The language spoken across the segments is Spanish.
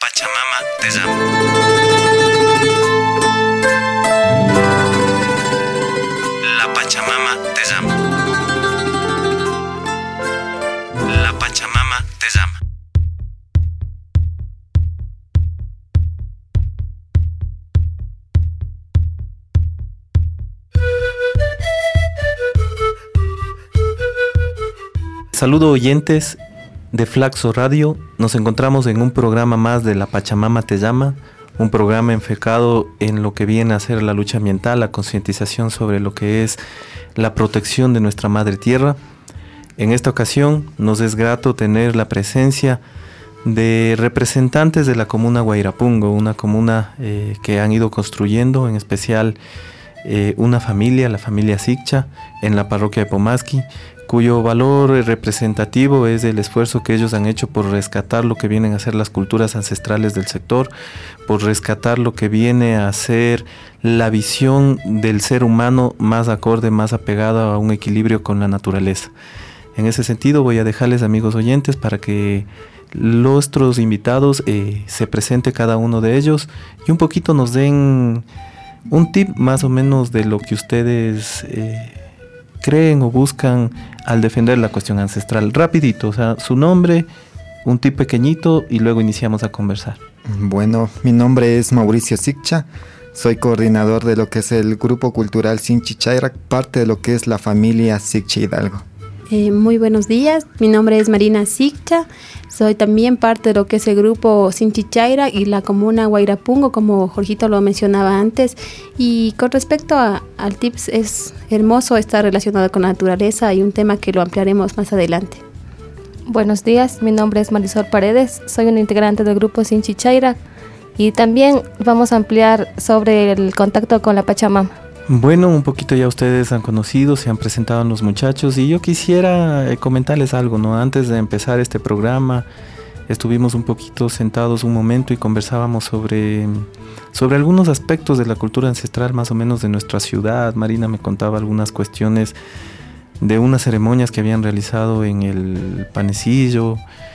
Pachamama te llama. La Pachamama te llama. La Pachamama te llama. Saludo oyentes de Flaxo Radio. Nos encontramos en un programa más de La Pachamama te llama, un programa enfocado en lo que viene a ser la lucha ambiental, la concientización sobre lo que es la protección de nuestra madre tierra. En esta ocasión nos es grato tener la presencia de representantes de la comuna Guairapungo, una comuna que han ido construyendo, en especial una familia, la familia Siccha, en la parroquia de Pomasqui, cuyo valor representativo es el esfuerzo que ellos han hecho por rescatar lo que vienen a ser las culturas ancestrales del sector, por rescatar lo que viene a ser la visión del ser humano más acorde, más apegado a un equilibrio con la naturaleza. En ese sentido voy a dejarles, amigos oyentes, para que nuestros invitados se presente cada uno de ellos y un poquito nos den un tip más o menos de lo que ustedes creen o buscan al defender la cuestión ancestral. Rapidito, o sea, su nombre, un tip pequeñito y luego iniciamos a conversar. Bueno, mi nombre es Mauricio Siccha, soy coordinador de lo que es el Grupo Cultural Sinchi Chayra, parte de lo que es la familia Siccha Hidalgo. Muy buenos días, mi nombre es Marina Siccha, soy también parte de lo que es el grupo Sinchi Chayra y la comuna Guairapungo, como Jorgito lo mencionaba antes. Y con respecto al tips, es hermoso estar relacionado con la naturaleza y un tema que lo ampliaremos más adelante. Buenos días, mi nombre es Marisol Paredes, soy una integrante del grupo Sinchi Chayra y también vamos a ampliar sobre el contacto con la Pachamama. Bueno, un poquito ya ustedes han conocido, se han presentado los muchachos y yo quisiera comentarles algo, ¿no? Antes de empezar este programa estuvimos un poquito sentados un momento y conversábamos sobre algunos aspectos de la cultura ancestral más o menos de nuestra ciudad. Marina me contaba algunas cuestiones de unas ceremonias que habían realizado en el Panecillo.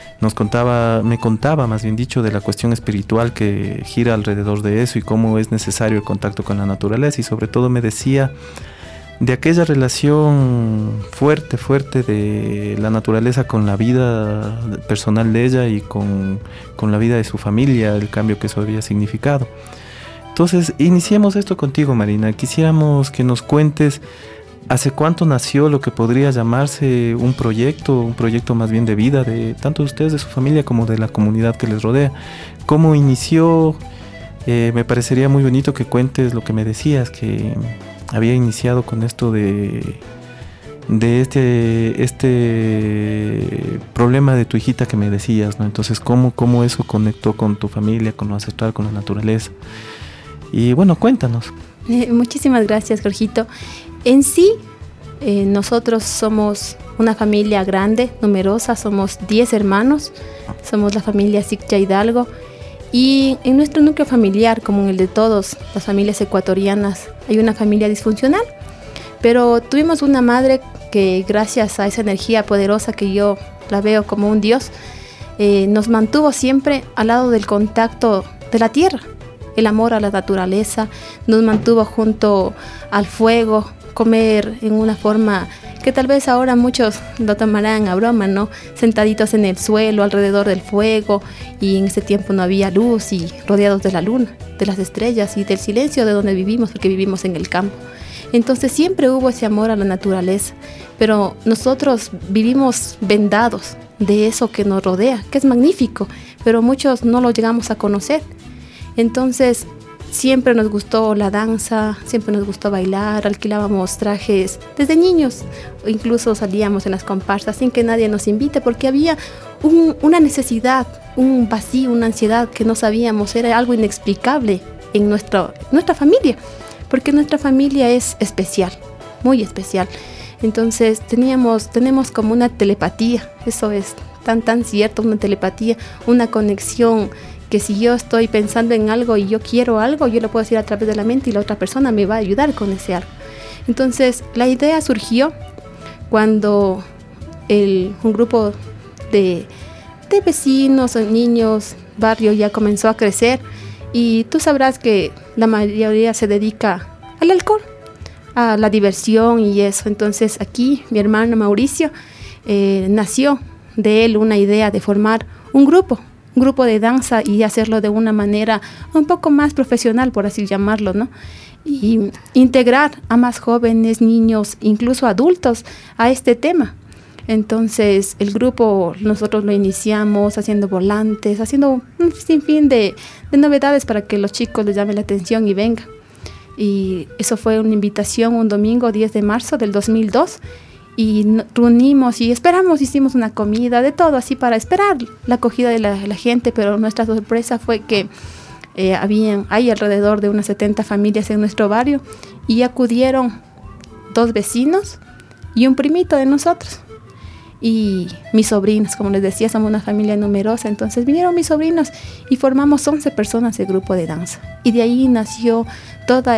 Me contaba más bien dicho de la cuestión espiritual que gira alrededor de eso y cómo es necesario el contacto con la naturaleza, y sobre todo me decía de aquella relación fuerte de la naturaleza con la vida personal de ella y con la vida de su familia, el cambio que eso había significado. Entonces, iniciemos esto contigo, Marina. Quisiéramos que nos cuentes ¿hace cuánto nació lo que podría llamarse un proyecto más bien de vida de tanto de ustedes, de su familia, como de la comunidad que les rodea? ¿Cómo inició? Me parecería muy bonito que cuentes lo que me decías, que había iniciado con esto de este problema de tu hijita que me decías, ¿no? Entonces, ¿cómo eso conectó con tu familia, con lo ancestral, con la naturaleza? Y bueno, cuéntanos. Muchísimas gracias, Jorgito. En sí, nosotros somos una familia grande, numerosa, somos 10 hermanos, somos la familia Siccha Hidalgo, y en nuestro núcleo familiar, como en el de todas las familias ecuatorianas, hay una familia disfuncional, pero tuvimos una madre que, gracias a esa energía poderosa que yo la veo como un dios, nos mantuvo siempre al lado del contacto de la tierra, el amor a la naturaleza, nos mantuvo junto al fuego, comer en una forma que tal vez ahora muchos lo tomarán a broma, ¿no? Sentaditos en el suelo, alrededor del fuego, y en ese tiempo no había luz y rodeados de la luna, de las estrellas y del silencio de donde vivimos, porque vivimos en el campo. Entonces siempre hubo ese amor a la naturaleza, pero nosotros vivimos vendados de eso que nos rodea, que es magnífico, pero muchos no lo llegamos a conocer. Entonces siempre nos gustó la danza, siempre nos gustó bailar, alquilábamos trajes desde niños, o incluso salíamos en las comparsas sin que nadie nos invite, porque había una necesidad, un vacío, una ansiedad que no sabíamos, era algo inexplicable en nuestra familia, porque nuestra familia es especial, muy especial. Entonces tenemos como una telepatía, eso es tan cierto, una telepatía, una conexión, que si yo estoy pensando en algo y yo quiero algo, yo lo puedo decir a través de la mente y la otra persona me va a ayudar con ese algo. Entonces la idea surgió cuando un grupo de vecinos, niños barrio ya comenzó a crecer y tú sabrás que la mayoría se dedica al alcohol, a la diversión y eso. Entonces aquí mi hermano Mauricio nació de él una idea de formar un grupo de danza y hacerlo de una manera un poco más profesional, por así llamarlo, ¿no? Y integrar a más jóvenes, niños, incluso adultos a este tema. Entonces el grupo nosotros lo iniciamos haciendo volantes, haciendo un sinfín de novedades para que los chicos les llamen la atención y vengan. Y eso fue una invitación un domingo 10 de marzo del 2002 y reunimos y esperamos, hicimos una comida, de todo así para esperar la acogida de la gente, pero nuestra sorpresa fue que hay alrededor de unas 70 familias en nuestro barrio y acudieron 2 vecinos y un primito de nosotros y mis sobrinos. Como les decía, somos una familia numerosa, entonces vinieron mis sobrinos y formamos 11 personas de grupo de danza y de ahí nació toda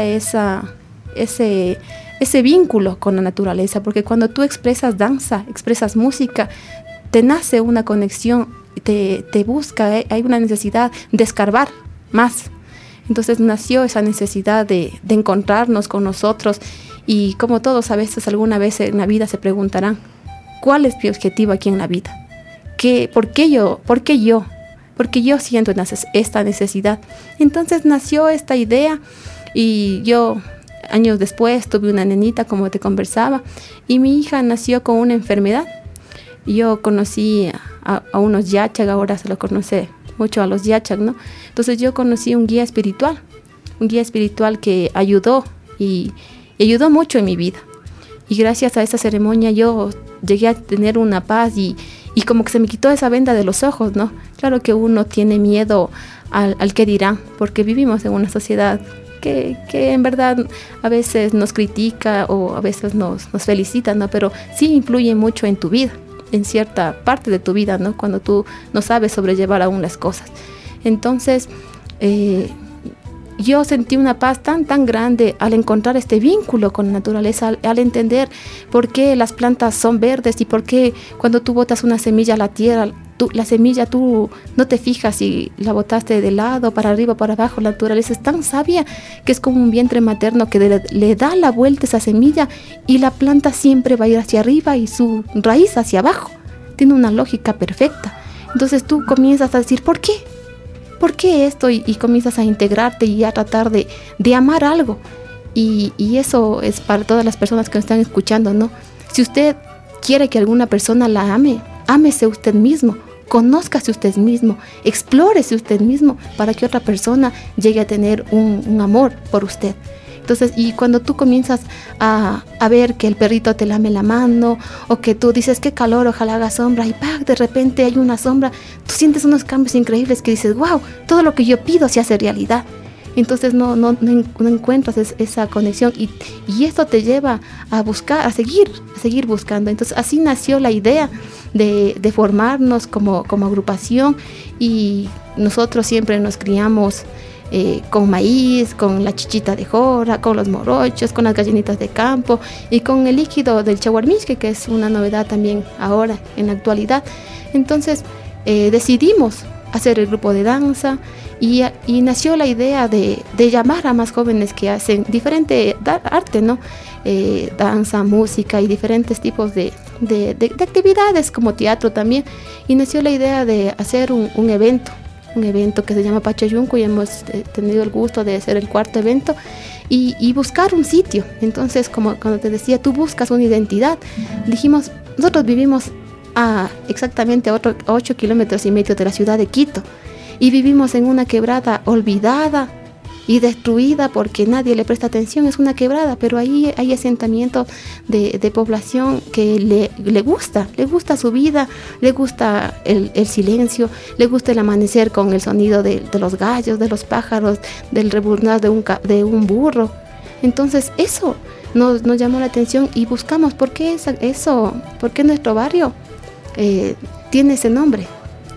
ese vínculo con la naturaleza, porque cuando tú expresas danza, expresas música, te nace una conexión, te busca, hay una necesidad de escarbar más. Entonces nació esa necesidad de encontrarnos con nosotros y como todos a veces, alguna vez en la vida se preguntarán, ¿cuál es mi objetivo aquí en la vida? ¿Por qué yo? Porque yo siento esta necesidad. Entonces nació esta idea y yo años después tuve una nenita, como te conversaba, y mi hija nació con una enfermedad. Yo conocí a unos yachag, ahora se lo conoce mucho a los yachag, ¿no? Entonces yo conocí un guía espiritual que ayudó y ayudó mucho en mi vida. Y gracias a esa ceremonia yo llegué a tener una paz y como que se me quitó esa venda de los ojos, ¿no? Claro que uno tiene miedo al que dirán, porque vivimos en una sociedad que en verdad a veces nos critica o a veces nos felicita, ¿no? Pero sí influye mucho en tu vida, en cierta parte de tu vida, ¿no? Cuando tú no sabes sobrellevar aún las cosas. Entonces, yo sentí una paz tan grande al encontrar este vínculo con la naturaleza, al entender por qué las plantas son verdes y por qué cuando tú botas una semilla a la tierra, la semilla tú no te fijas si la botaste de lado, para arriba, para abajo. La naturaleza es tan sabia que es como un vientre materno que le da la vuelta a esa semilla y la planta siempre va a ir hacia arriba y su raíz hacia abajo. Tiene una lógica perfecta. Entonces tú comienzas a decir, ¿por qué? ¿Por qué esto? Y comienzas a integrarte y a tratar de amar algo. Y eso es para todas las personas que nos están escuchando, ¿no? Si usted quiere que alguna persona la ame, ámese usted mismo. Conózcase usted mismo, explórese usted mismo para que otra persona llegue a tener un amor por usted. Entonces, y cuando tú comienzas a ver que el perrito te lame la mano o que tú dices qué calor, ojalá haga sombra y ¡pac! De repente hay una sombra, tú sientes unos cambios increíbles que dices, wow, todo lo que yo pido se hace realidad. Entonces no encuentras esa conexión y esto te lleva a buscar, a seguir buscando. Entonces así nació la idea de formarnos como agrupación y nosotros siempre nos criamos con maíz, con la chichita de jora, con los morochos, con las gallinitas de campo y con el líquido del chaguarmishque, que es una novedad también ahora en la actualidad. Entonces decidimos hacer el grupo de danza y nació la idea de llamar a más jóvenes que hacen diferente arte, ¿no? Danza, música y diferentes tipos de actividades como teatro también, y nació la idea de hacer un evento que se llama Pachayunco y hemos tenido el gusto de hacer el 4º evento y buscar un sitio. Entonces, como cuando te decía, tú buscas una identidad, dijimos, nosotros vivimos exactamente a 8 kilómetros y medio de la ciudad de Quito y vivimos en una quebrada olvidada y destruida porque nadie le presta atención. Es una quebrada, pero ahí hay asentamiento de población que le gusta su vida, le gusta el silencio, le gusta el amanecer con el sonido de los gallos, de los pájaros, del rebuznar de un burro. Entonces eso nos llamó la atención y buscamos por qué nuestro barrio tiene ese nombre.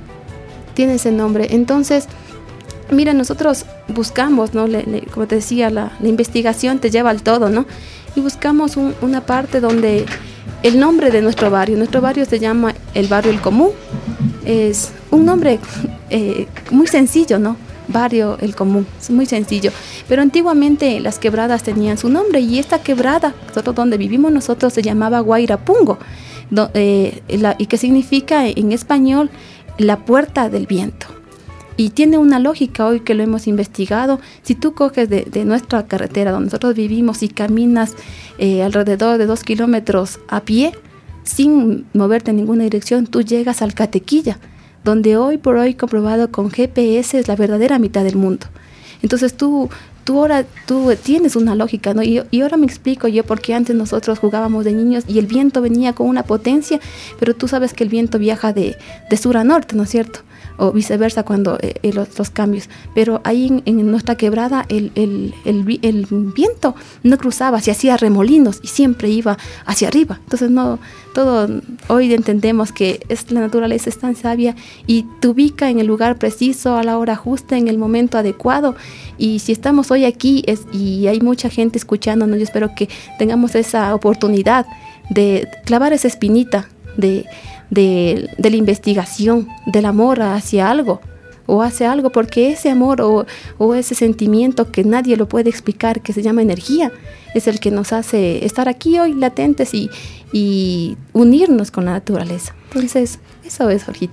Entonces, mira, nosotros buscamos, ¿no? Como te decía, la investigación te lleva al todo, ¿no? Y buscamos una parte donde el nombre de nuestro barrio se llama el barrio El Común. Es un nombre muy sencillo, ¿no? Barrio El Común, es muy sencillo. Pero antiguamente las quebradas tenían su nombre y esta quebrada, donde vivimos nosotros, se llamaba Guairapungo, y que significa en español la puerta del viento. Y tiene una lógica hoy que lo hemos investigado. Si tú coges de nuestra carretera donde nosotros vivimos y caminas alrededor de 2 kilómetros a pie, sin moverte en ninguna dirección, tú llegas al Catequilla, donde hoy por hoy, comprobado con GPS, es la verdadera mitad del mundo. Entonces tú tienes una lógica, ¿no? Y ahora me explico yo porque antes nosotros jugábamos de niños y el viento venía con una potencia, pero tú sabes que el viento viaja de sur a norte, ¿no es cierto? O viceversa cuando los cambios. Pero ahí en nuestra quebrada el viento no cruzaba, se hacía remolinos y siempre iba hacia arriba. Entonces hoy entendemos que la naturaleza es tan sabia y te ubica en el lugar preciso, a la hora justa, en el momento adecuado. Y si estamos hoy aquí y hay mucha gente escuchándonos, yo espero que tengamos esa oportunidad de clavar esa espinita de la investigación, del amor hacia algo o hacia algo, porque ese amor o ese sentimiento que nadie lo puede explicar, que se llama energía, es el que nos hace estar aquí hoy latentes y unirnos con la naturaleza. Entonces, eso es, Jorgito.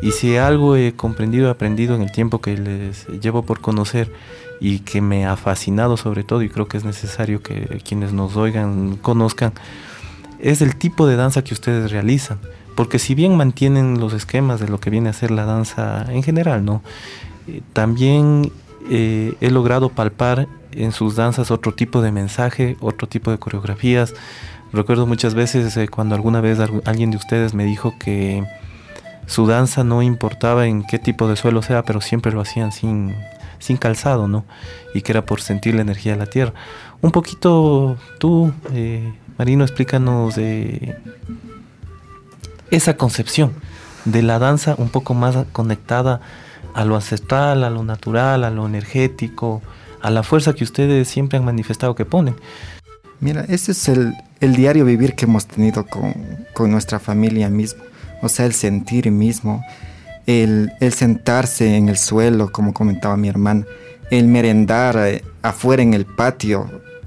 Y si algo he comprendido, aprendido en el tiempo que les llevo por conocer y que me ha fascinado sobre todo, y creo que es necesario que quienes nos oigan conozcan, es el tipo de danza que ustedes realizan. Porque si bien mantienen los esquemas de lo que viene a ser la danza en general, ¿no? También he logrado palpar en sus danzas otro tipo de mensaje, otro tipo de coreografías. Recuerdo muchas veces cuando alguna vez alguien de ustedes me dijo que su danza no importaba en qué tipo de suelo sea, pero siempre lo hacían sin calzado, ¿no? Y que era por sentir la energía de la tierra. Un poquito tú, Marino, explícanos de esa concepción de la danza un poco más conectada a lo ancestral, a lo natural, a lo energético, a la fuerza que ustedes siempre han manifestado que ponen. Mira, ese es el diario vivir que hemos tenido con nuestra familia mismo. O sea, el sentir mismo, el sentarse en el suelo, como comentaba mi hermana, el merendar afuera en el patio.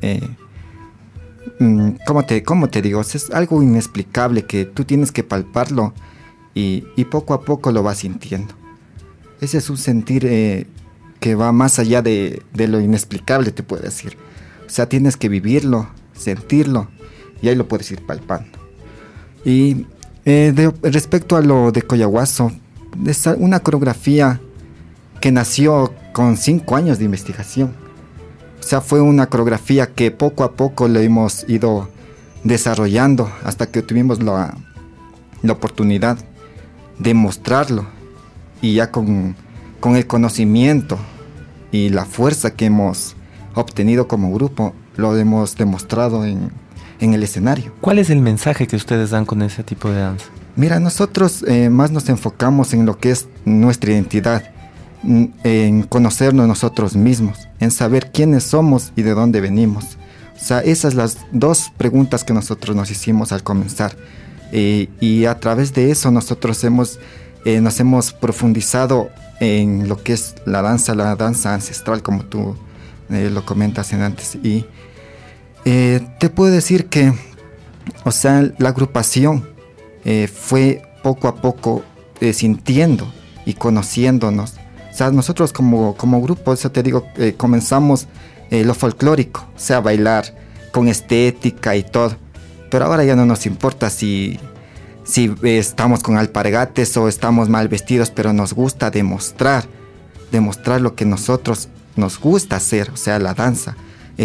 ¿Cómo te digo? Es algo inexplicable que tú tienes que palparlo y poco a poco lo vas sintiendo. Ese es un sentir que va más allá de lo inexplicable, te puedo decir. O sea, tienes que vivirlo, sentirlo, y ahí lo puedes ir palpando. Y respecto a lo de Collahuaso, es una coreografía que nació con 5 años de investigación. O sea, fue una coreografía que poco a poco le hemos ido desarrollando hasta que tuvimos la oportunidad de mostrarlo. Y ya con el conocimiento y la fuerza que hemos obtenido como grupo, lo hemos demostrado en el escenario. ¿Cuál es el mensaje que ustedes dan con ese tipo de danza? Mira, nosotros más nos enfocamos en lo que es nuestra identidad, en conocernos nosotros mismos, en saber quiénes somos y de dónde venimos. O sea, esas son las 2 preguntas que nosotros nos hicimos al comenzar. Y a través de eso nosotros nos hemos profundizado en lo que es la danza ancestral, como tú lo comentas antes. Y te puedo decir que, o sea, la agrupación fue poco a poco sintiendo y conociéndonos. O sea, nosotros como grupo, eso te digo, comenzamos lo folclórico, o sea, bailar con estética y todo. Pero ahora ya no nos importa si estamos con alpargates o estamos mal vestidos, pero nos gusta demostrar lo que nosotros nos gusta hacer, o sea, la danza.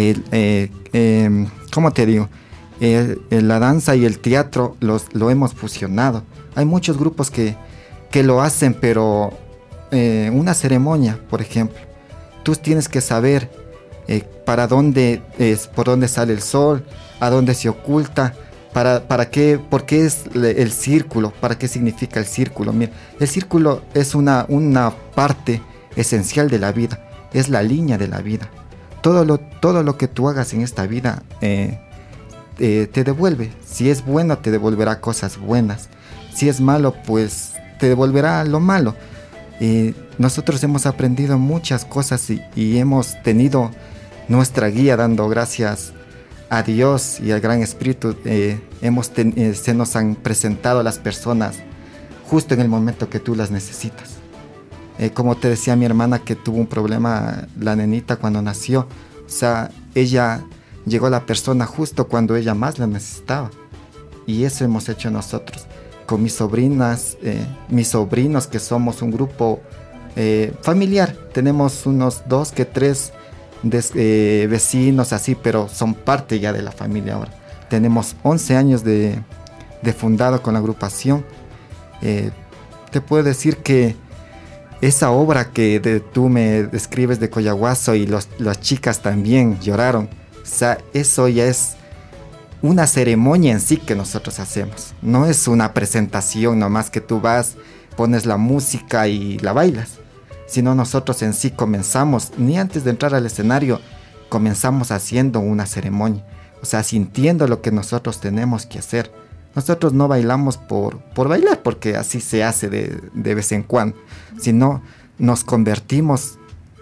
¿Cómo te digo? La danza y el teatro lo hemos fusionado. Hay muchos grupos que lo hacen, pero una ceremonia, por ejemplo, tú tienes que saber por dónde sale el sol, a dónde se oculta, para qué, por qué es el círculo, para qué significa el círculo. Mira, el círculo es una parte esencial de la vida, es la línea de la vida. Todo lo que tú hagas en esta vida te devuelve. Si es bueno, te devolverá cosas buenas. Si es malo, pues te devolverá lo malo. Nosotros hemos aprendido muchas cosas y hemos tenido nuestra guía, dando gracias a Dios y al Gran Espíritu. Se nos han presentado las personas justo en el momento que tú las necesitas. Como te decía mi hermana, que tuvo un problema, la nenita, cuando nació. O sea, llegó la persona justo cuando ella más la necesitaba. Y eso hemos hecho nosotros con mis sobrinas, mis sobrinos, que somos un grupo familiar. Tenemos unos 2 que 3 vecinos así, pero son parte ya de la familia ahora. Tenemos 11 años de fundado con la agrupación. Te puedo decir que esa obra que tú me describes de Collahuaso, y las chicas también lloraron, o sea, eso ya es una ceremonia en sí que nosotros hacemos. No es una presentación nomás que tú vas, pones la música y la bailas, sino nosotros en sí comenzamos, ni antes de entrar al escenario, comenzamos haciendo una ceremonia. O sea, sintiendo lo que nosotros tenemos que hacer. Nosotros no bailamos por bailar, porque así se hace de vez en cuando, sino nos convertimos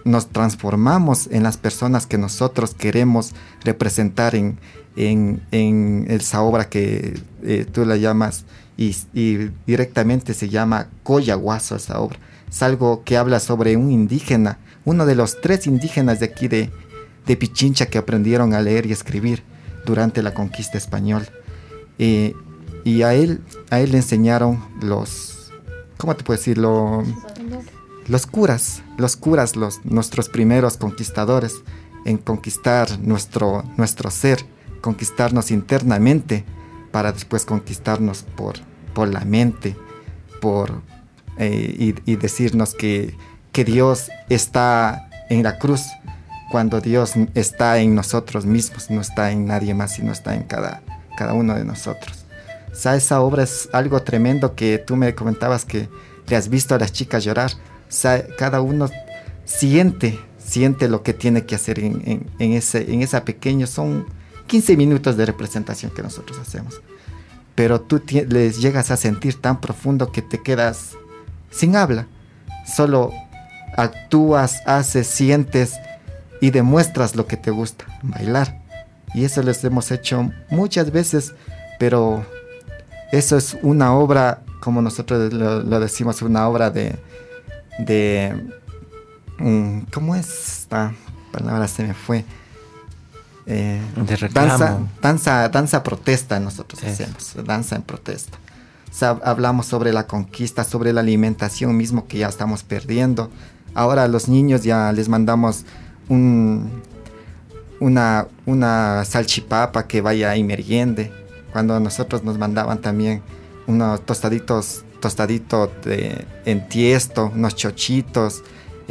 nos transformamos en las personas que nosotros queremos representar en esa obra que tú la llamas, y directamente se llama Coyahuaso esa obra. Es algo que habla sobre un indígena, uno de los 3 indígenas de aquí de Pichincha que aprendieron a leer y escribir durante la conquista española. Y a él le enseñaron ¿cómo te puedo decir? Los curas, nuestros primeros conquistadores, en conquistar nuestro ser, conquistarnos internamente, para después conquistarnos por la mente, y decirnos que Dios está en la cruz, cuando Dios está en nosotros mismos, no está en nadie más, sino está en cada uno de nosotros. O sea, esa obra es algo tremendo, que tú me comentabas que le has visto a las chicas llorar. O sea, cada uno siente lo que tiene que hacer en esa pequeña, son 15 minutos de representación que nosotros hacemos. Pero tú les llegas a sentir tan profundo que te quedas sin habla. Solo actúas, haces, sientes y demuestras lo que te gusta, bailar. Y eso les hemos hecho muchas veces, pero eso es una obra, como nosotros lo decimos, una obra ¿cómo es esta palabra? Se me fue. De reclamo. Danza protesta nosotros hacemos, danza en protesta. O sea, hablamos sobre la conquista, sobre la alimentación mismo que ya estamos perdiendo. Ahora a los niños ya les mandamos una salchipapa que vaya y meriende. Cuando nosotros nos mandaban también unos tostaditos en tiesto, unos chochitos,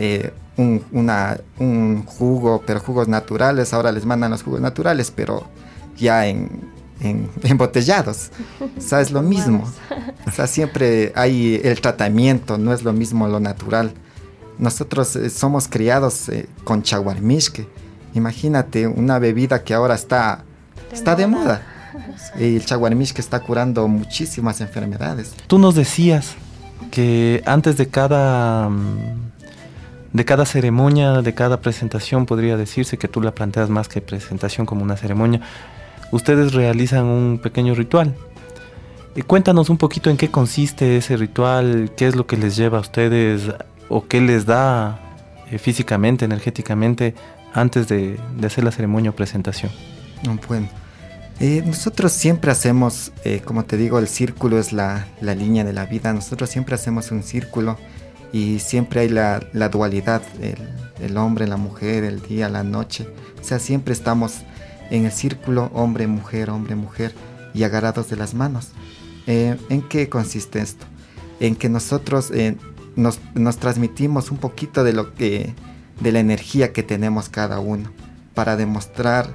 un jugo, pero jugos naturales. Ahora les mandan los jugos naturales, pero ya embotellados. O sea, es lo mismo. O sea, siempre hay el tratamiento, no es lo mismo lo natural. Nosotros somos criados con chaguarmishque. Imagínate una bebida que ahora está de moda. Y el chaguarmishque está curando muchísimas enfermedades. Tú nos decías que antes de cada ceremonia, de cada presentación, podría decirse que tú la planteas más que presentación como una ceremonia, ustedes realizan un pequeño ritual. Cuéntanos un poquito en qué consiste ese ritual, qué es lo que les lleva a ustedes o qué les da físicamente, energéticamente, antes de hacer la ceremonia o presentación. Bueno, nosotros siempre hacemos, como te digo, el círculo es la línea de la vida. Nosotros siempre hacemos un círculo y siempre hay la dualidad, el hombre, la mujer, el día, la noche. O sea, siempre estamos en el círculo hombre, mujer, y agarrados de las manos. ¿En qué consiste esto? En que nosotros nos transmitimos un poquito de la energía que tenemos cada uno, para demostrar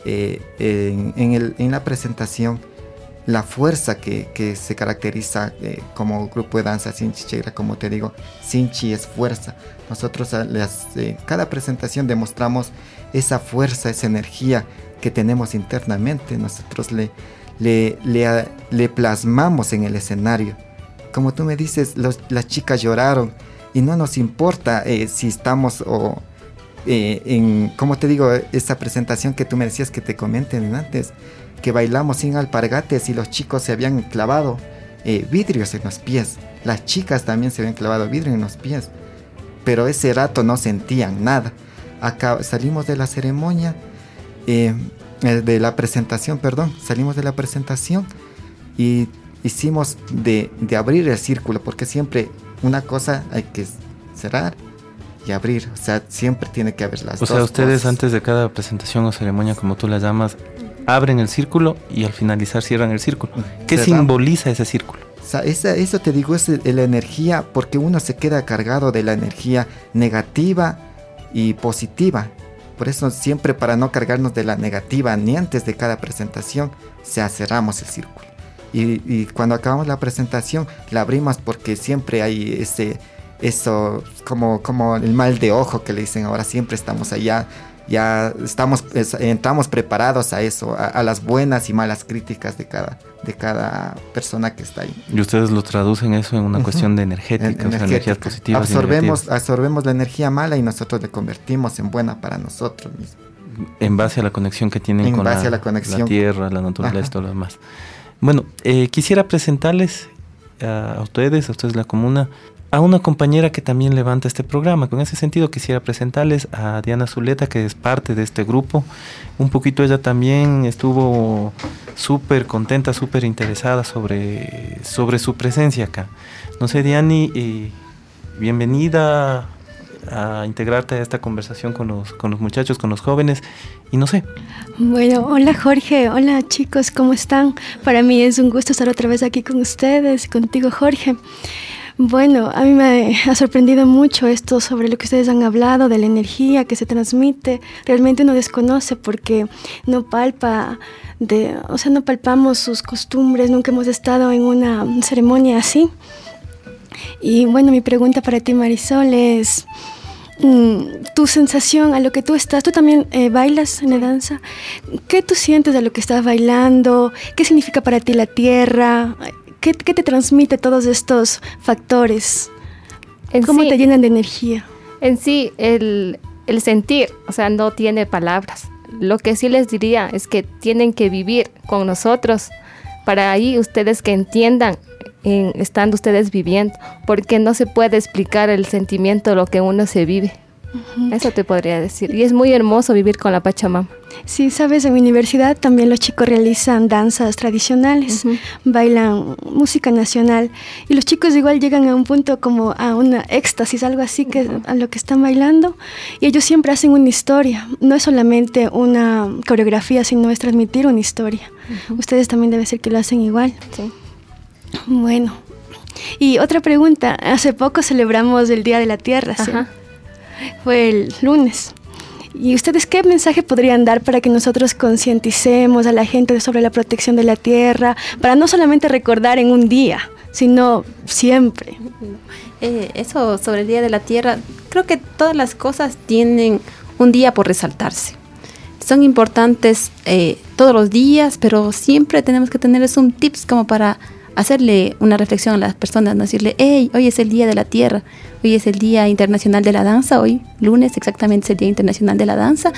en la presentación la fuerza que se caracteriza como grupo de danza Sinchi Chayra. Como te digo, Sinchi es fuerza. Nosotros cada presentación demostramos esa fuerza, esa energía que tenemos internamente. Nosotros le plasmamos en el escenario. Como tú me dices, las chicas lloraron y no nos importa si estamos como te digo, esa presentación que tú me decías que te comenten antes, que bailamos sin alpargates y los chicos se habían clavado vidrios en los pies. Las chicas también se habían clavado vidrio en los pies, pero ese rato no sentían nada. Acá salimos de la ceremonia, de la presentación, salimos de la presentación y hicimos de abrir el círculo, porque siempre una cosa hay que cerrar y abrir, o sea, siempre tiene que haber las dos. O sea, ustedes cosas. Antes de cada presentación o ceremonia, como tú la llamas, abren el círculo y al finalizar cierran el círculo. ¿Qué simboliza ese círculo? O sea, eso te digo, es la energía, porque uno se queda cargado de la energía negativa y positiva. Por eso siempre, para no cargarnos de la negativa ni antes de cada presentación, cerramos el círculo. Y cuando acabamos la presentación, la abrimos, porque siempre hay eso como el mal de ojo que le dicen ahora. Siempre estamos allá ya entramos preparados a eso, a las buenas y malas críticas de cada persona que está ahí. Y ustedes lo traducen eso en una cuestión de energética, o sea, energías positivas. Absorbemos la energía mala y nosotros le convertimos en buena para nosotros mismos. En base a la conexión que tienen con la tierra, la naturaleza y todo lo demás. Bueno, quisiera presentarles a ustedes la comuna, a una compañera que también levanta este programa. Con ese sentido quisiera presentarles a Diana Zuleta, que es parte de este grupo. Un poquito ella también estuvo súper contenta, súper interesada sobre su presencia acá. No sé, Diani, bienvenida a integrarte a esta conversación con los muchachos, con los jóvenes, y no sé. Bueno, hola Jorge, hola chicos, ¿cómo están? Para mí es un gusto estar otra vez aquí con ustedes, contigo Jorge. Bueno, a mí me ha sorprendido mucho esto sobre lo que ustedes han hablado, de la energía que se transmite. Realmente uno desconoce porque no palpamos sus costumbres, nunca hemos estado en una ceremonia así. Y bueno, mi pregunta para ti, Marisol, es tu sensación a lo que tú estás. Tú también bailas en la danza. ¿Qué tú sientes de lo que estás bailando? ¿Qué significa para ti la tierra? ¿Qué te transmite todos estos factores? ¿Cómo te llenan de energía? En sí, el sentir, o sea, no tiene palabras. Lo que sí les diría es que tienen que vivir con nosotros para ahí ustedes que entiendan estando ustedes viviendo, porque no se puede explicar el sentimiento de lo que uno se vive. Uh-huh. Eso te podría decir. Y es muy hermoso vivir con la Pachamama. Sí, sabes, en mi universidad también los chicos realizan danzas tradicionales, uh-huh. Bailan música nacional y los chicos igual llegan a un punto como a una éxtasis, algo así, que uh-huh. A lo que están bailando, y ellos siempre hacen una historia. No es solamente una coreografía, sino es transmitir una historia. Uh-huh. Ustedes también debe ser que lo hacen igual. Sí. Bueno, y otra pregunta. Hace poco celebramos el Día de la Tierra, ¿sí? Ajá. Fue el lunes. ¿Y ustedes qué mensaje podrían dar para que nosotros concienticemos a la gente sobre la protección de la tierra, para no solamente recordar en un día, sino siempre? Eso sobre el Día de la Tierra, creo que todas las cosas tienen un día por resaltarse. Son importantes todos los días, pero siempre tenemos que tenerles un tips como para hacerle una reflexión a las personas, no decirle, hey, hoy es el Día de la Tierra, hoy es el Día Internacional de la Danza, hoy lunes exactamente es el Día Internacional de la Danza,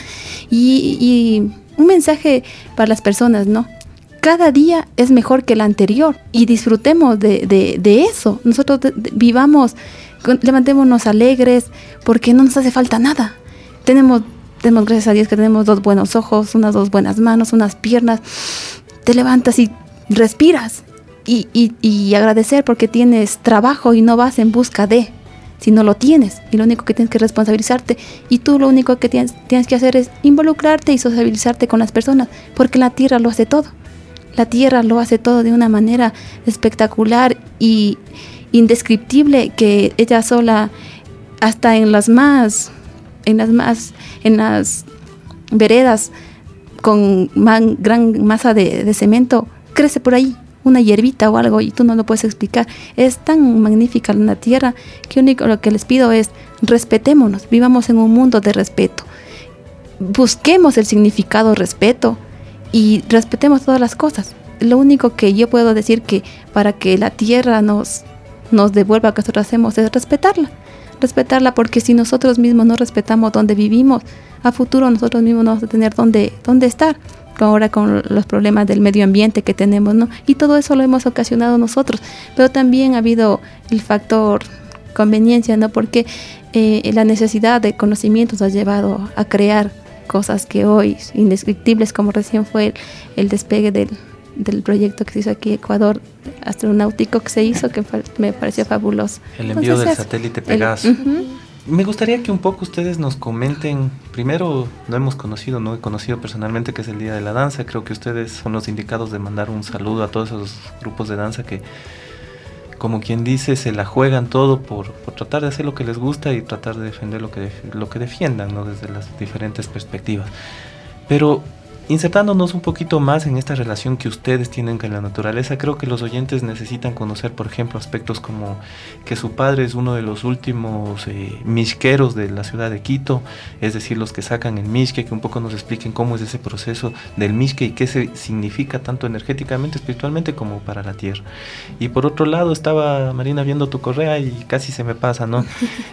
y un mensaje para las personas, ¿no? Cada día es mejor que el anterior y disfrutemos de eso. Nosotros vivamos, levantémonos alegres porque no nos hace falta nada. Tenemos gracias a Dios que tenemos 2 buenos ojos, unas 2 buenas manos, unas piernas. Te levantas y respiras. Y agradecer porque tienes trabajo y no vas en busca de, sino lo tienes, y lo único que tienes que responsabilizarte, y tú lo único que tienes que hacer es involucrarte y sociabilizarte con las personas, porque la tierra lo hace todo. La tierra lo hace todo de una manera espectacular y indescriptible, que ella sola, hasta en las veredas con gran masa de cemento, crece por ahí una hierbita o algo y tú no lo puedes explicar. Es tan magnífica la tierra que único lo que les pido es respetémonos, vivamos en un mundo de respeto, busquemos el significado respeto y respetemos todas las cosas. Lo único que yo puedo decir que para que la tierra nos devuelva lo que nosotros hacemos es respetarla, porque si nosotros mismos no respetamos donde vivimos, a futuro nosotros mismos no vamos a tener dónde estar. Ahora con los problemas del medio ambiente que tenemos, ¿no? Y todo eso lo hemos ocasionado nosotros, pero también ha habido el factor conveniencia, ¿no? Porque la necesidad de conocimientos ha llevado a crear cosas que hoy indescriptibles, como recién fue el despegue del proyecto que se hizo aquí en Ecuador, astronáutico que se hizo, que me pareció fabuloso. El envío del satélite Pegaso. Me gustaría que un poco ustedes nos comenten, primero no he conocido personalmente que es el Día de la Danza, creo que ustedes son los indicados de mandar un saludo a todos esos grupos de danza que, como quien dice, se la juegan todo por tratar de hacer lo que les gusta y tratar de defender lo que defiendan, ¿no? Desde las diferentes perspectivas. Pero Insertándonos un poquito más en esta relación que ustedes tienen con la naturaleza, creo que los oyentes necesitan conocer, por ejemplo, aspectos como que su padre es uno de los últimos mixqueros de la ciudad de Quito, es decir, los que sacan el mixque, que un poco nos expliquen cómo es ese proceso del mixque y qué significa tanto energéticamente, espiritualmente, como para la tierra. Y por otro lado, estaba, Marina, viendo tu correa y casi se me pasa, ¿no?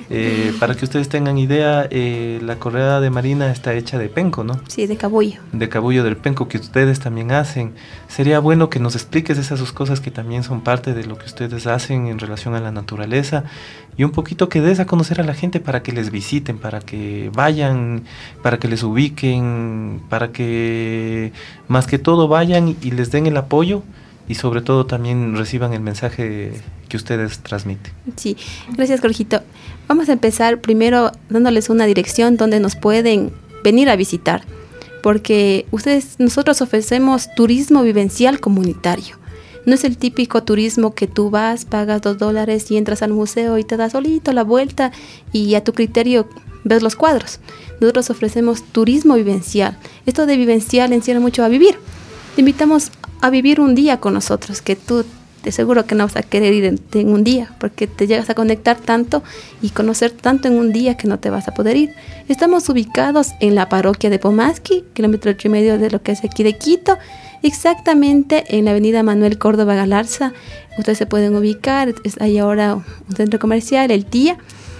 Para que ustedes tengan idea, la correa de Marina está hecha de penco, ¿no? Sí, de cabullo. De cabullo del penco, que ustedes también hacen. Sería bueno que nos expliques esas dos cosas que también son parte de lo que ustedes hacen en relación a la naturaleza, y un poquito que des a conocer a la gente para que les visiten, para que vayan, para que les ubiquen, para que más que todo vayan y les den el apoyo, y sobre todo también reciban el mensaje que ustedes transmiten. Sí, gracias, Jorgito. Vamos a empezar primero dándoles una dirección donde nos pueden venir a visitar, porque nosotros ofrecemos turismo vivencial comunitario. No es el típico turismo que tú vas, pagas $2 y entras al museo y te das solito la vuelta y a tu criterio ves los cuadros. Nosotros ofrecemos turismo vivencial. Esto de vivencial encierra mucho a vivir. Te invitamos a vivir un día con nosotros, que tú te seguro que no vas a querer ir en un día, porque te llegas a conectar tanto y conocer tanto en un día que no te vas a poder ir. Estamos ubicados en la parroquia de Pomasqui, 1,5 kilómetros de lo que es aquí de Quito, exactamente en la avenida Manuel Córdoba Galarza. Ustedes se pueden ubicar, hay ahora un centro comercial, el TIA,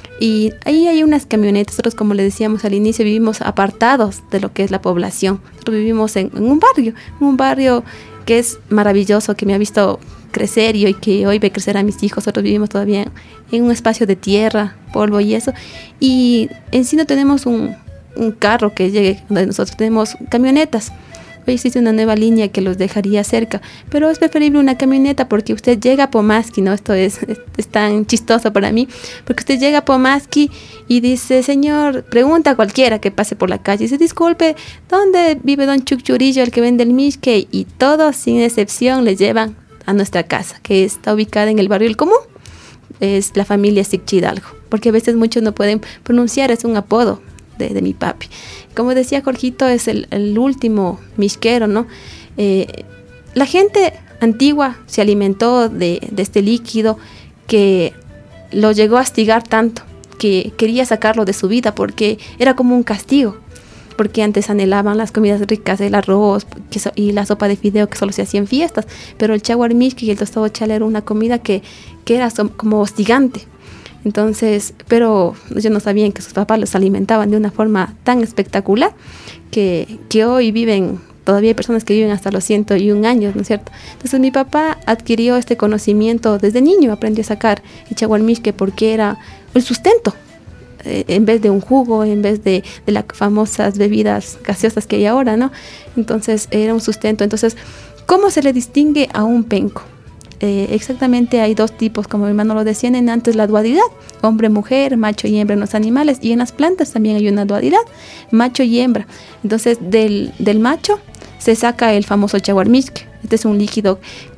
y ahí hay unas camionetas. Nosotros, como les decíamos al inicio, vivimos apartados de lo que es la población. Nosotros vivimos en un barrio que es maravilloso, que me ha visto crecer y que hoy ve crecer a mis hijos. Nosotros vivimos todavía en un espacio de tierra, polvo y eso, y en sí no tenemos un carro que llegue donde nosotros tenemos camionetas. Hoy existe una nueva línea que los dejaría cerca, pero es preferible una camioneta porque usted llega a Pomasqui, ¿no? Esto es tan chistoso para mí, porque usted llega a Pomasqui y dice, señor, pregunta a cualquiera que pase por la calle, dice, disculpe, ¿dónde vive don Chuchurillo, el que vende el mixque? Y todos, sin excepción, le llevan a nuestra casa, que está ubicada en el barrio El Común. Es la familia Siccha Hidalgo, porque a veces muchos no pueden pronunciar, es un apodo de mi papi. Como decía Jorgito, es el último mixquero, ¿no? La gente antigua se alimentó de este líquido que lo llegó a hostigar tanto, que quería sacarlo de su vida porque era como un castigo. Porque antes anhelaban las comidas ricas, el arroz y la sopa de fideo que solo se hacía en fiestas, pero el chaguarmixque y el tostado chale era una comida que era como hostigante. Entonces, pero ellos no sabían que sus papás los alimentaban de una forma tan espectacular que hoy todavía hay personas que viven hasta los 101 años, ¿no es cierto? Entonces mi papá adquirió este conocimiento desde niño, aprendió a sacar el chaguarmixque porque era el sustento. En vez de un jugo, en vez de las famosas bebidas gaseosas que hay ahora, ¿no? Entonces era un sustento. Entonces, ¿cómo se le distingue a un penco? Exactamente hay dos tipos, como mi hermano lo decía antes, la dualidad, hombre-mujer, macho y hembra en los animales, y en las plantas también hay una dualidad, macho y hembra. Entonces del macho se saca el famoso chaguarmixque. Este es un líquido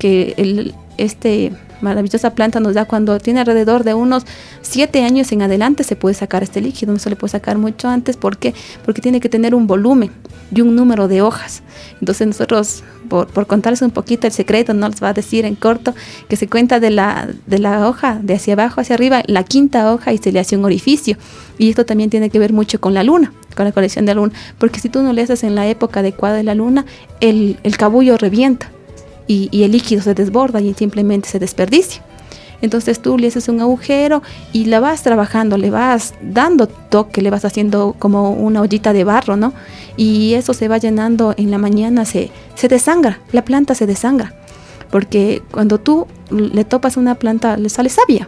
que maravillosa planta nos da cuando tiene alrededor de unos 7 años en adelante. Se puede sacar este líquido, no se le puede sacar mucho antes. ¿Por qué? Porque tiene que tener un volumen y un número de hojas. Entonces nosotros, por contarles un poquito el secreto, no les va a decir en corto, que se cuenta de la hoja de hacia abajo hacia arriba, la quinta hoja, y se le hace un orificio. Y esto también tiene que ver mucho con la luna, con la colección de la luna, porque si tú no le haces en la época adecuada de la luna, el cabullo revienta y el líquido se desborda y simplemente se desperdicia. Entonces tú le haces un agujero y la vas trabajando, le vas dando toque, le vas haciendo como una ollita de barro, ¿no? Y eso se va llenando en la mañana, se desangra, la planta se desangra, porque cuando tú le topas una planta le sale savia.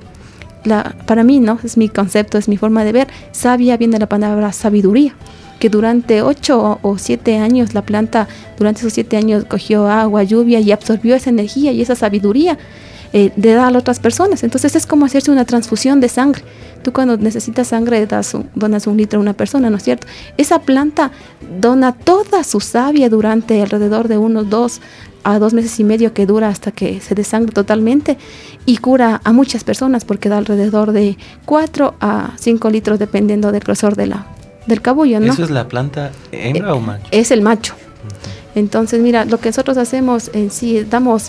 Para mí, ¿no? Es mi concepto, es mi forma de ver. Savia viene de la palabra sabiduría, que durante 8 o 7 años la planta, durante esos 7 años cogió agua, lluvia y absorbió esa energía y esa sabiduría de dar a otras personas. Entonces es como hacerse una transfusión de sangre. Tú cuando necesitas sangre donas 1 litro a una persona, ¿no es cierto? Esa planta dona toda su savia durante alrededor de unos 2 a 2 meses y medio que dura hasta que se desangra totalmente, y cura a muchas personas porque da alrededor de 4 a 5 litros dependiendo del grosor del cabullo, ¿no? ¿Eso es la planta hembra o macho? Es el macho. Entonces, mira, lo que nosotros hacemos en sí, damos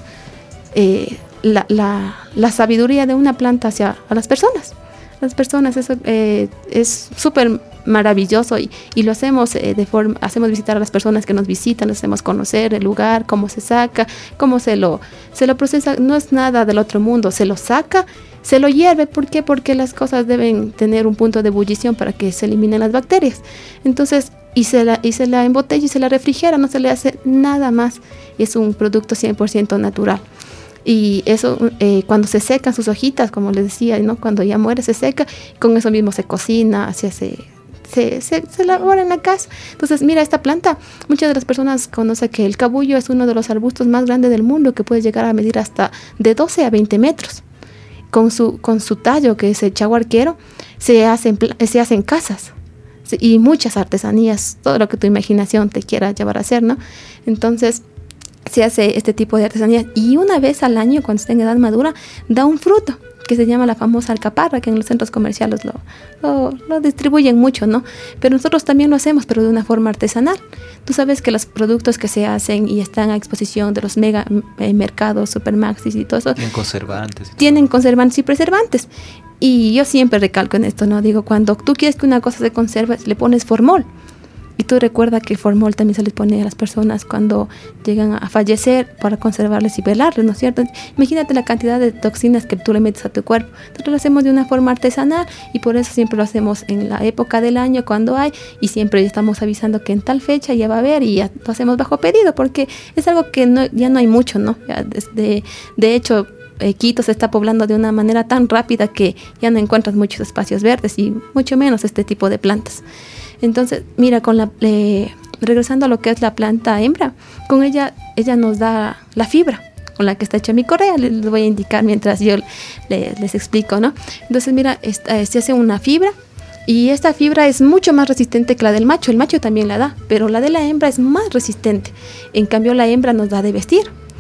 la sabiduría de una planta hacia a las personas. Las personas, eso es súper maravilloso y lo hacemos hacemos visitar a las personas que nos visitan, les hacemos conocer el lugar, cómo se saca, cómo se lo procesa. No es nada del otro mundo, se lo saca, se lo hierve. ¿Por qué? Porque las cosas deben tener un punto de ebullición para que se eliminen las bacterias. Entonces, y se la embotella y se la refrigera, no se le hace nada más. Y es un producto 100% natural. Y eso, cuando se secan sus hojitas, como les decía, ¿no? Cuando ya muere se seca, con eso mismo se cocina, se elabora en la casa. Entonces, mira, esta planta, muchas de las personas conocen que el cabullo es uno de los arbustos más grandes del mundo, que puede llegar a medir hasta de 12 a 20 metros. Con su tallo, que es el chaguarquero, se hacen casas. Y muchas artesanías, todo lo que tu imaginación te quiera llevar a hacer, ¿no? Entonces, se hace este tipo de artesanías y una vez al año, cuando esté en edad madura, da un fruto que se llama la famosa alcaparra, que en los centros comerciales lo distribuyen mucho, ¿no? Pero nosotros también lo hacemos, pero de una forma artesanal. Tú sabes que los productos que se hacen y están a exposición de los mega mercados, supermaxis y todo eso, tienen conservantes y preservantes. Y yo siempre recalco en esto, ¿no? Digo, cuando tú quieres que una cosa se conserve, le pones formol. Y tú recuerda que el formol también se les pone a las personas cuando llegan a fallecer para conservarles y velarles, ¿no es cierto? Imagínate la cantidad de toxinas que tú le metes a tu cuerpo. Nosotros lo hacemos de una forma artesanal y por eso siempre lo hacemos en la época del año cuando hay, y siempre estamos avisando que en tal fecha ya va a haber y ya lo hacemos bajo pedido porque es algo que ya no hay mucho, ¿no? Ya de hecho, Quito se está poblando de una manera tan rápida que ya no encuentras muchos espacios verdes y mucho menos este tipo de plantas. Entonces, mira, regresando a lo que es la planta hembra, con ella nos da la fibra con la que está hecha mi correa. Les voy a indicar mientras yo les explico, ¿no? Entonces, mira, se hace una fibra y esta fibra es mucho más resistente que la del macho. El macho también la da, pero la de la hembra es más resistente. En cambio, la hembra nos da de vestir.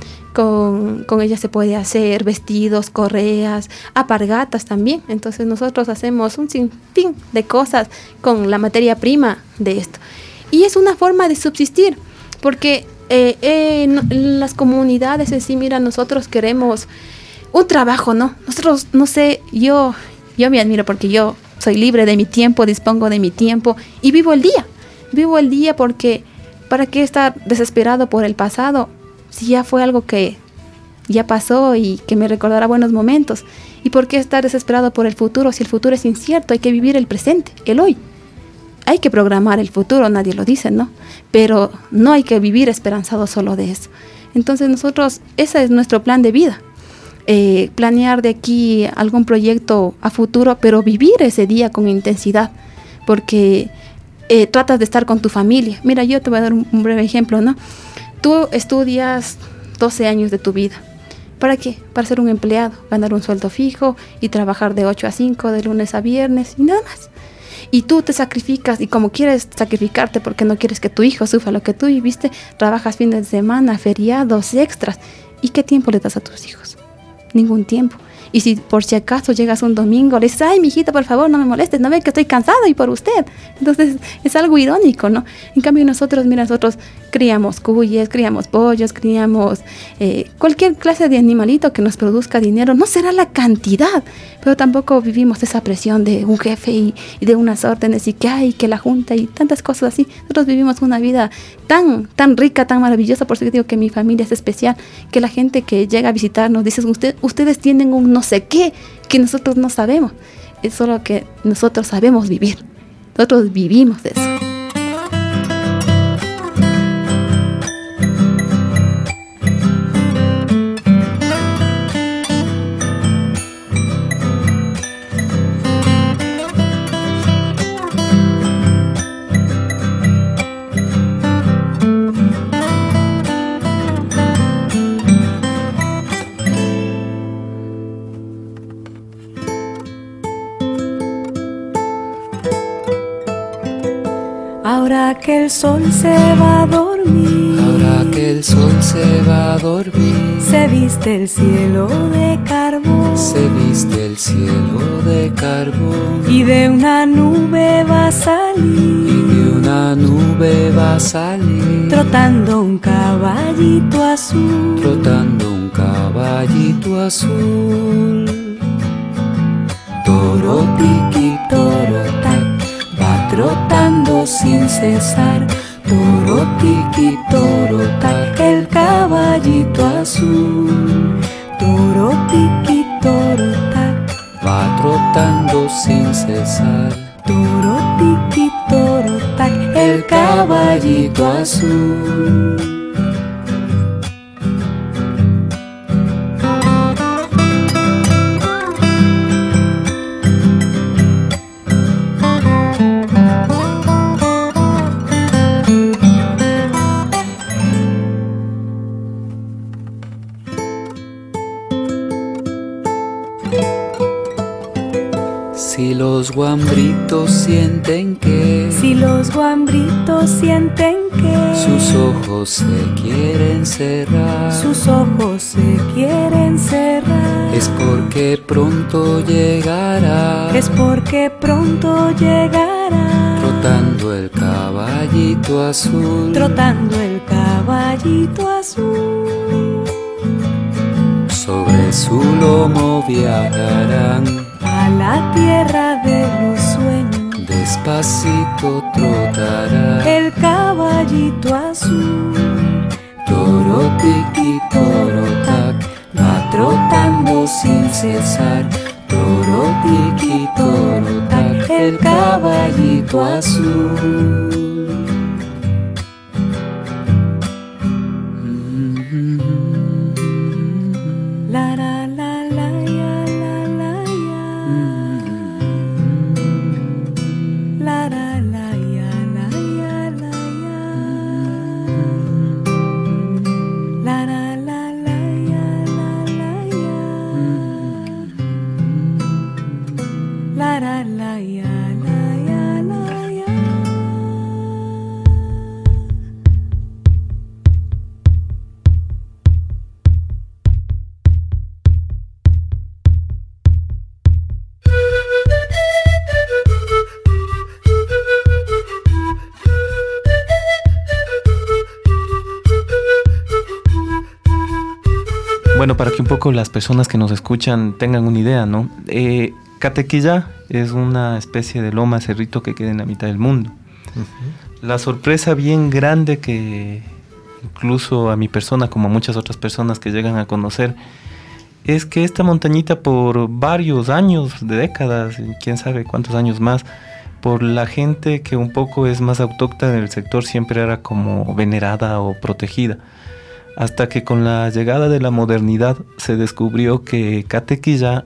Con ella se puede hacer vestidos, correas, alpargatas también. Entonces nosotros hacemos un sinfín de cosas con la materia prima de esto. Y es una forma de subsistir, porque en las comunidades en sí, mira, nosotros queremos un trabajo, ¿no? Nosotros, no sé, yo me admiro porque yo soy libre de mi tiempo, dispongo de mi tiempo y vivo el día. Vivo el día porque ¿para qué estar desesperado por el pasado? Si ya fue algo que ya pasó y que me recordará buenos momentos. ¿Y por qué estar desesperado por el futuro? Si el futuro es incierto, hay que vivir el presente, el hoy. Hay que programar el futuro, nadie lo dice, ¿no? Pero no hay que vivir esperanzado solo de eso. Entonces nosotros, ese es nuestro plan de vida. Planear de aquí algún proyecto a futuro, pero vivir ese día con intensidad. Porque tratas de estar con tu familia. Mira, yo te voy a dar un breve ejemplo, ¿no? Tú estudias 12 años de tu vida. ¿Para qué? Para ser un empleado, ganar un sueldo fijo y trabajar de 8 a 5, de lunes a viernes y nada más. Y tú te sacrificas y como quieres sacrificarte porque no quieres que tu hijo sufra lo que tú viviste, trabajas fines de semana, feriados, extras. ¿Y qué tiempo le das a tus hijos? Ningún tiempo. Y si por si acaso llegas un domingo, le dices, ay, mijita, por favor, no me molestes, no ve que estoy cansado y por usted. Entonces, es algo irónico, ¿no? En cambio, nosotros criamos cuyes, criamos pollos, criamos cualquier clase de animalito que nos produzca dinero. No será la cantidad, pero tampoco vivimos esa presión de un jefe y de unas órdenes y que hay, que la junta y tantas cosas así. Nosotros vivimos una vida tan rica, tan maravillosa. Por eso digo que mi familia es especial, que la gente que llega a visitarnos dice, ustedes tienen un no sé qué que nosotros no sabemos. Es solo que nosotros sabemos vivir. Nosotros vivimos de eso. Ahora que el sol se va a dormir, ahora que el sol se va a dormir, se viste el cielo de carbón, se viste el cielo de carbón, y de una nube va a salir, y de una nube va a salir trotando un caballito azul, trotando un caballito azul. Toro tiqui, toro tac, va trotando sin cesar. Toro tiqui, toro tac, el caballito azul. Toro tiqui, toro tac, va trotando sin cesar. toro tiqui, toro tac, El caballito azul. Si los guambritos sienten que si los guambritos sienten que sus ojos se quieren cerrar, sus ojos se quieren cerrar, es porque pronto llegará, es porque pronto llegará, trotando el caballito azul, trotando el caballito azul. Sobre su lomo viajarán, A la tierra de los sueños, despacito trotará el caballito azul. Toro tiqui, toro tac, va trotando sin cesar. Toro tiqui, toro tac, el caballito azul. La la la la ya la la ya. La la la ya la ya la ya. La la la la ya la la ya. La la la ya la ya la ya. Bueno, para que un poco las personas que nos escuchan tengan una idea, ¿no? Catequilla es una especie de loma, cerrito que queda en la mitad del mundo. La sorpresa bien grande que incluso a mi persona, como a muchas otras personas que llegan a conocer, es que esta montañita por varios años, de décadas, y quién sabe cuántos años más, por la gente que un poco es más autóctona del sector, siempre era como venerada o protegida. Hasta que con la llegada de la modernidad se descubrió que Catequilla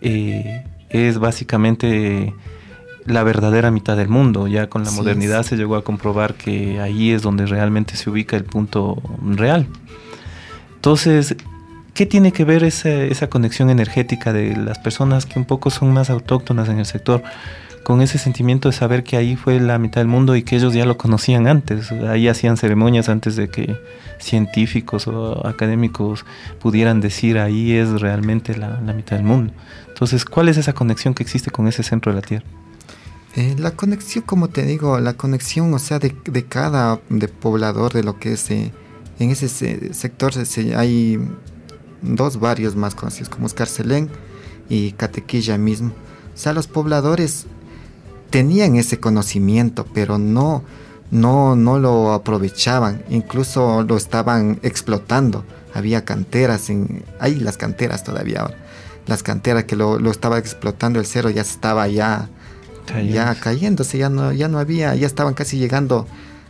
es básicamente la verdadera mitad del mundo. Ya con la modernidad se llegó a comprobar que ahí es donde realmente se ubica el punto real. Entonces, ¿qué tiene que ver esa conexión energética de las personas que un poco son más autóctonas en el sector con ese sentimiento de saber que ahí fue la mitad del mundo y que ellos ya lo conocían antes? Ahí hacían ceremonias antes de que científicos o académicos pudieran decir ahí es realmente la mitad del mundo. Entonces, ¿cuál es esa conexión que existe con ese centro de la Tierra? La conexión, como te digo, la conexión, o sea, de cada poblador de lo que es, en ese sector hay dos barrios más conocidos, como Escarcelén y Catequilla mismo. O sea, los pobladores tenían ese conocimiento, pero no lo aprovechaban, incluso lo estaban explotando. Había canteras, hay las canteras todavía ahora, las canteras que lo estaba explotando, el cerro ya estaba ya cayéndose, ya no había, ya estaban casi llegando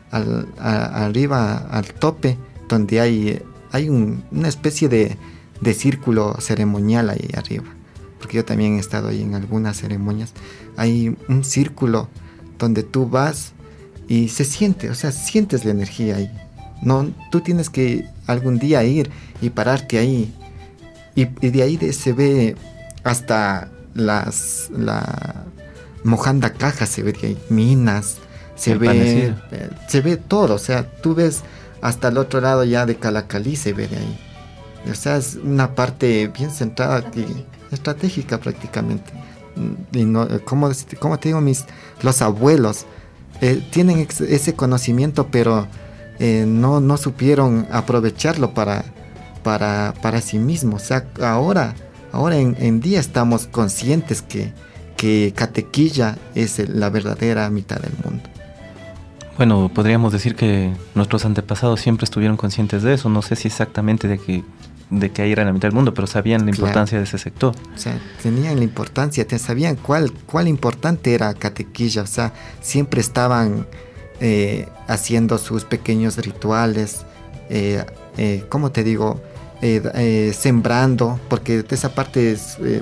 arriba al tope, donde hay una especie de círculo ceremonial ahí arriba, porque yo también he estado ahí en algunas ceremonias. Hay un círculo donde tú vas y se siente, o sea, sientes la energía ahí. No, tú tienes que algún día ir y pararte ahí, y de ahí se ve hasta la Mojanda Caja, se ve de ahí, minas, se ve todo, o sea, tú ves hasta el otro lado ya de Calacalí, se ve de ahí. O sea, es una parte bien centrada aquí, estratégica prácticamente. Y no, como te digo, los abuelos tienen ese conocimiento, pero no supieron aprovecharlo para sí mismos. O sea, ahora en día estamos conscientes que Catequilla es la verdadera mitad del mundo. Bueno, podríamos decir que nuestros antepasados siempre estuvieron conscientes de eso. No sé si exactamente de que ahí era la mitad del mundo, pero sabían la importancia de ese sector. O sea, tenían la importancia, sabían cuál importante era Catequilla. O sea, siempre estaban haciendo sus pequeños rituales, ¿cómo te digo? Sembrando, porque de esa parte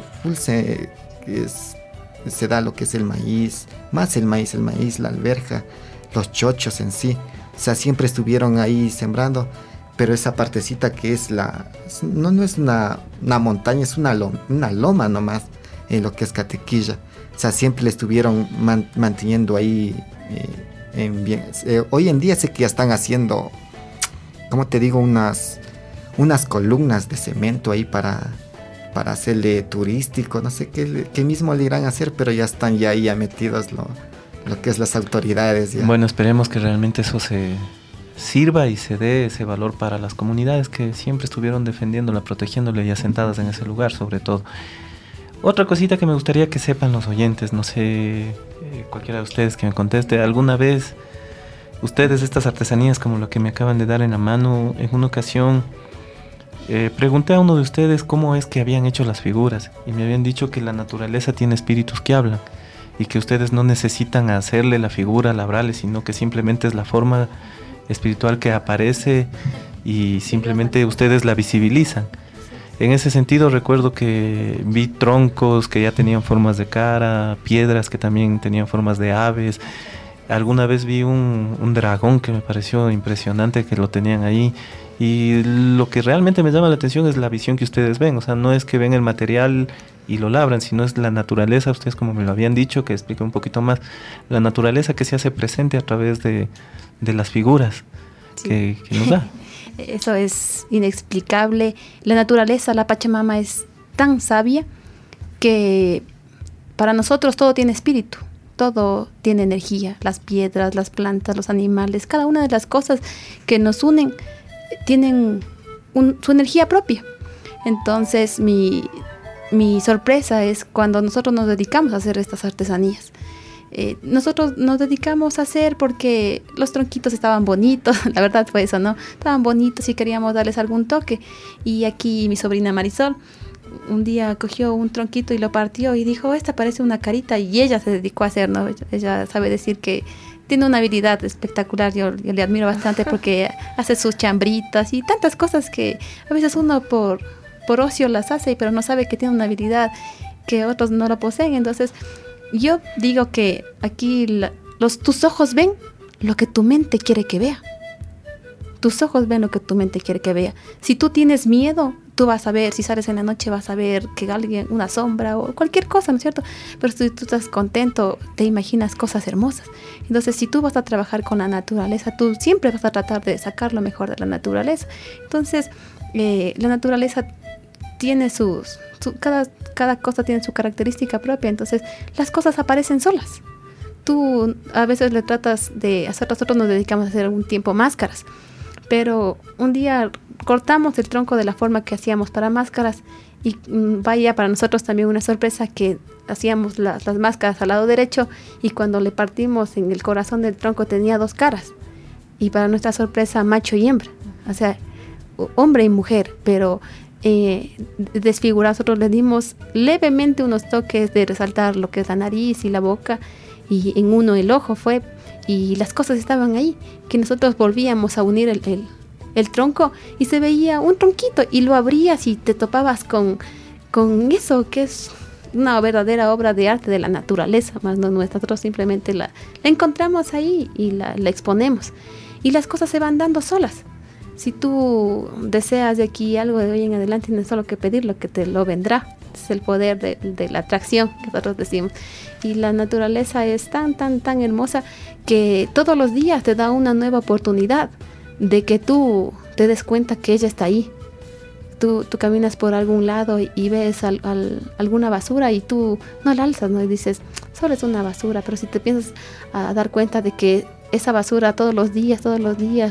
se da lo que es el maíz, más el maíz, la alberja, los chochos en sí. O sea, siempre estuvieron ahí sembrando, pero esa partecita que es no es una montaña, es una loma nomás, en lo que es Catequilla. O sea, siempre le estuvieron manteniendo ahí en bien. Hoy en día sé que ya están haciendo, ¿cómo te digo? Unas columnas de cemento ahí para hacerle turístico, no sé qué mismo le irán a hacer, pero ya están ahí metidos lo que es las autoridades. Ya. Bueno, esperemos que realmente eso se sirva y se dé ese valor para las comunidades que siempre estuvieron defendiéndola, protegiéndola y asentadas en ese lugar, sobre todo. Otra cosita que me gustaría que sepan los oyentes, no sé, cualquiera de ustedes que me conteste, ¿alguna vez ustedes estas artesanías como lo que me acaban de dar en la mano, en una ocasión pregunté a uno de ustedes cómo es que habían hecho las figuras y me habían dicho que la naturaleza tiene espíritus que hablan y que ustedes no necesitan hacerle la figura, labrarle, sino que simplemente es la forma espiritual que aparece y simplemente ustedes la visibilizan. En ese sentido recuerdo que vi troncos que ya tenían formas de cara, piedras que también tenían formas de aves. Alguna vez vi un dragón que me pareció impresionante que lo tenían ahí. Y lo que realmente me llama la atención es la visión que ustedes ven. O sea, no es que ven el material y lo labran, sino es la naturaleza, ustedes como me lo habían dicho, que explique un poquito más, la naturaleza que se hace presente a través de las figuras que nos da. Eso es inexplicable. La naturaleza, la Pachamama es tan sabia que para nosotros todo tiene espíritu, todo tiene energía, las piedras, las plantas, los animales, cada una de las cosas que nos unen tienen su energía propia. Entonces mi sorpresa es cuando nosotros nos dedicamos a hacer estas artesanías. Nosotros nos dedicamos a hacer porque los tronquitos estaban bonitos, la verdad fue eso, ¿no? Estaban bonitos y queríamos darles algún toque. Y aquí mi sobrina Marisol un día cogió un tronquito y lo partió y dijo, esta parece una carita, y ella se dedicó a hacer, ¿no? Ella sabe decir que tiene una habilidad espectacular, yo le admiro bastante porque hace sus chambritas y tantas cosas que a veces uno por ocio las hace, pero no sabe que tiene una habilidad que otros no lo poseen. Entonces yo digo que aquí tus ojos ven lo que tu mente quiere que vea. Tus ojos ven lo que tu mente quiere que vea. Si tú tienes miedo, tú vas a ver, si sales en la noche vas a ver que alguien, una sombra o cualquier cosa, ¿no es cierto? Pero si tú estás contento, te imaginas cosas hermosas. Entonces, si tú vas a trabajar con la naturaleza, tú siempre vas a tratar de sacar lo mejor de la naturaleza. Entonces, la naturaleza tiene cada cosa tiene su característica propia, entonces las cosas aparecen solas. Tú a veces le tratas de hacer, nosotros nos dedicamos a hacer un tiempo máscaras, pero un día cortamos el tronco de la forma que hacíamos para máscaras y vaya para nosotros también una sorpresa que hacíamos las máscaras al lado derecho y cuando le partimos en el corazón del tronco tenía 2 caras y para nuestra sorpresa macho y hembra, o sea, hombre y mujer, pero desfigurados. Nosotros le dimos levemente unos toques de resaltar lo que es la nariz y la boca y en uno el ojo fue, y las cosas estaban ahí, que nosotros volvíamos a unir el tronco y se veía un tronquito y lo abrías y te topabas con eso que es una verdadera obra de arte de la naturaleza, más no nuestra. Nosotros simplemente la encontramos ahí y la exponemos y las cosas se van dando solas. Si tú deseas de aquí algo de hoy en adelante, no es solo que pedirlo, que te lo vendrá. Es el poder de la atracción que nosotros decimos. Y la naturaleza es tan hermosa que todos los días te da una nueva oportunidad de que tú te des cuenta que ella está ahí. Tú caminas por algún lado y ves alguna basura y tú no la alzas, ¿no? Y dices, solo es una basura. Pero si te piensas a dar cuenta de que esa basura todos los días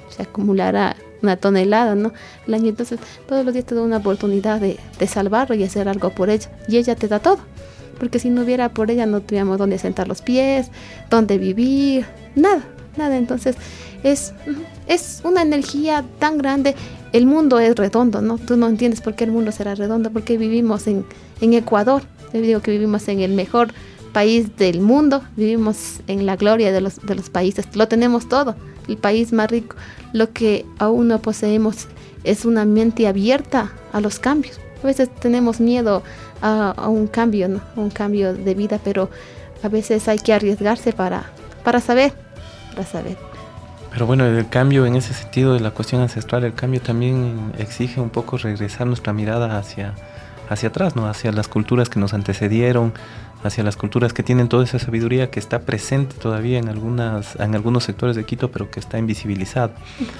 se acumulará una tonelada, ¿no? Al año. Entonces, todos los días te da una oportunidad de salvarlo y hacer algo por ella. Y ella te da todo. Porque si no hubiera por ella, no tuviéramos dónde sentar los pies, dónde vivir, nada. Entonces, es una energía tan grande. El mundo es redondo, ¿no? Tú no entiendes por qué el mundo será redondo, porque vivimos en Ecuador. Yo digo que vivimos en el mejor país del mundo, vivimos en la gloria de los países, lo tenemos todo, el país más rico. Lo que aún no poseemos es una mente abierta a los cambios. A veces tenemos miedo a un cambio, ¿no? Un cambio de vida, pero a veces hay que arriesgarse para saber. Pero bueno, el cambio en ese sentido de la cuestión ancestral, el cambio también exige un poco regresar nuestra mirada hacia atrás, ¿no? Hacia las culturas que nos antecedieron, hacia las culturas que tienen toda esa sabiduría que está presente todavía en algunos sectores de Quito, pero que está invisibilizado.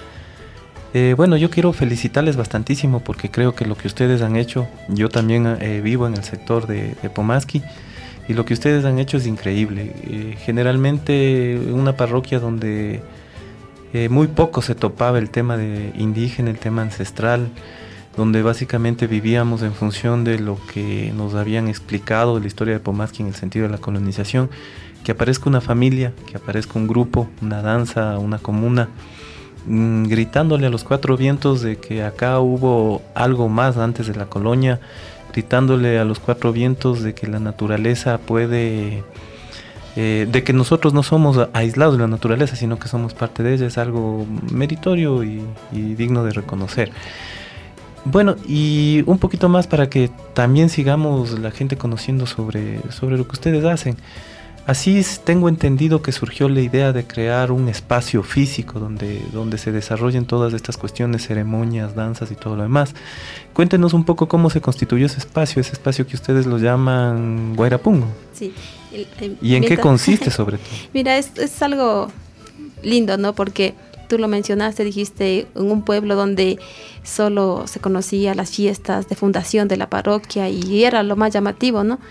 Bueno, yo quiero felicitarles bastantísimo porque creo que lo que ustedes han hecho, yo también vivo en el sector de Pomasqui, y lo que ustedes han hecho es increíble. Generalmente una parroquia donde muy poco se topaba el tema de indígena, el tema ancestral, donde básicamente vivíamos en función de lo que nos habían explicado de la historia de Pomasqui en el sentido de la colonización, que aparezca una familia, que aparezca un grupo, una danza, una comuna, gritándole a los cuatro vientos de que acá hubo algo más antes de la colonia, gritándole a los cuatro vientos de que la naturaleza puede, de que nosotros no somos aislados de la naturaleza, sino que somos parte de ella, es algo meritorio y digno de reconocer. Bueno, y un poquito más para que también sigamos la gente conociendo sobre lo que ustedes hacen. Así tengo entendido que surgió la idea de crear un espacio físico donde se desarrollen todas estas cuestiones, ceremonias, danzas y todo lo demás. Cuéntenos un poco cómo se constituyó ese espacio que ustedes lo llaman Guairapungo. Sí. ¿Y en qué consiste sobre todo? Mira, es algo lindo, ¿no? Porque tú lo mencionaste, dijiste, en un pueblo donde solo se conocía las fiestas de fundación de la parroquia y era lo más llamativo, ¿no?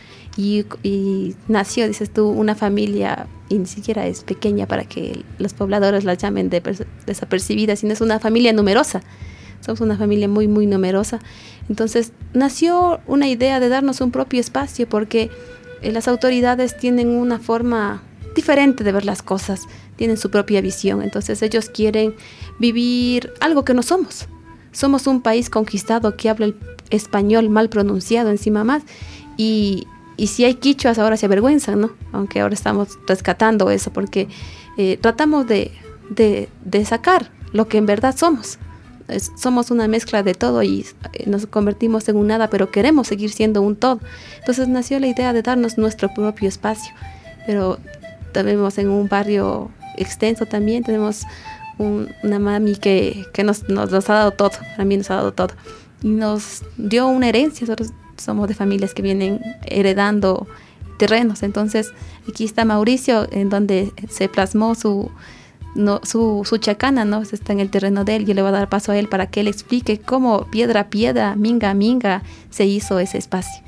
Y nació, dices tú, una familia, y ni siquiera es pequeña para que los pobladores la llamen desapercibida, sino es una familia numerosa. Somos una familia muy, muy numerosa. Entonces nació una idea de darnos un propio espacio porque las autoridades tienen una forma diferente de ver las cosas, tienen su propia visión. Entonces ellos quieren vivir algo que no somos. Somos un país conquistado que habla el español mal pronunciado encima más, y si hay quichuas ahora se avergüenzan, ¿no? Aunque ahora estamos rescatando eso porque tratamos de sacar lo que en verdad somos. Somos una mezcla de todo y nos convertimos en un nada, pero queremos seguir siendo un todo. Entonces nació la idea de darnos nuestro propio espacio. Pero tenemos en un barrio extenso también, tenemos una mami que nos ha dado todo, a mí nos ha dado todo. Y nos dio una herencia. Nosotros somos de familias que vienen heredando terrenos. Entonces aquí está Mauricio, en donde se plasmó su chacana, ¿no? Está en el terreno de él. Yo le voy a dar paso a él para que él explique cómo piedra a piedra, minga a minga se hizo ese espacio.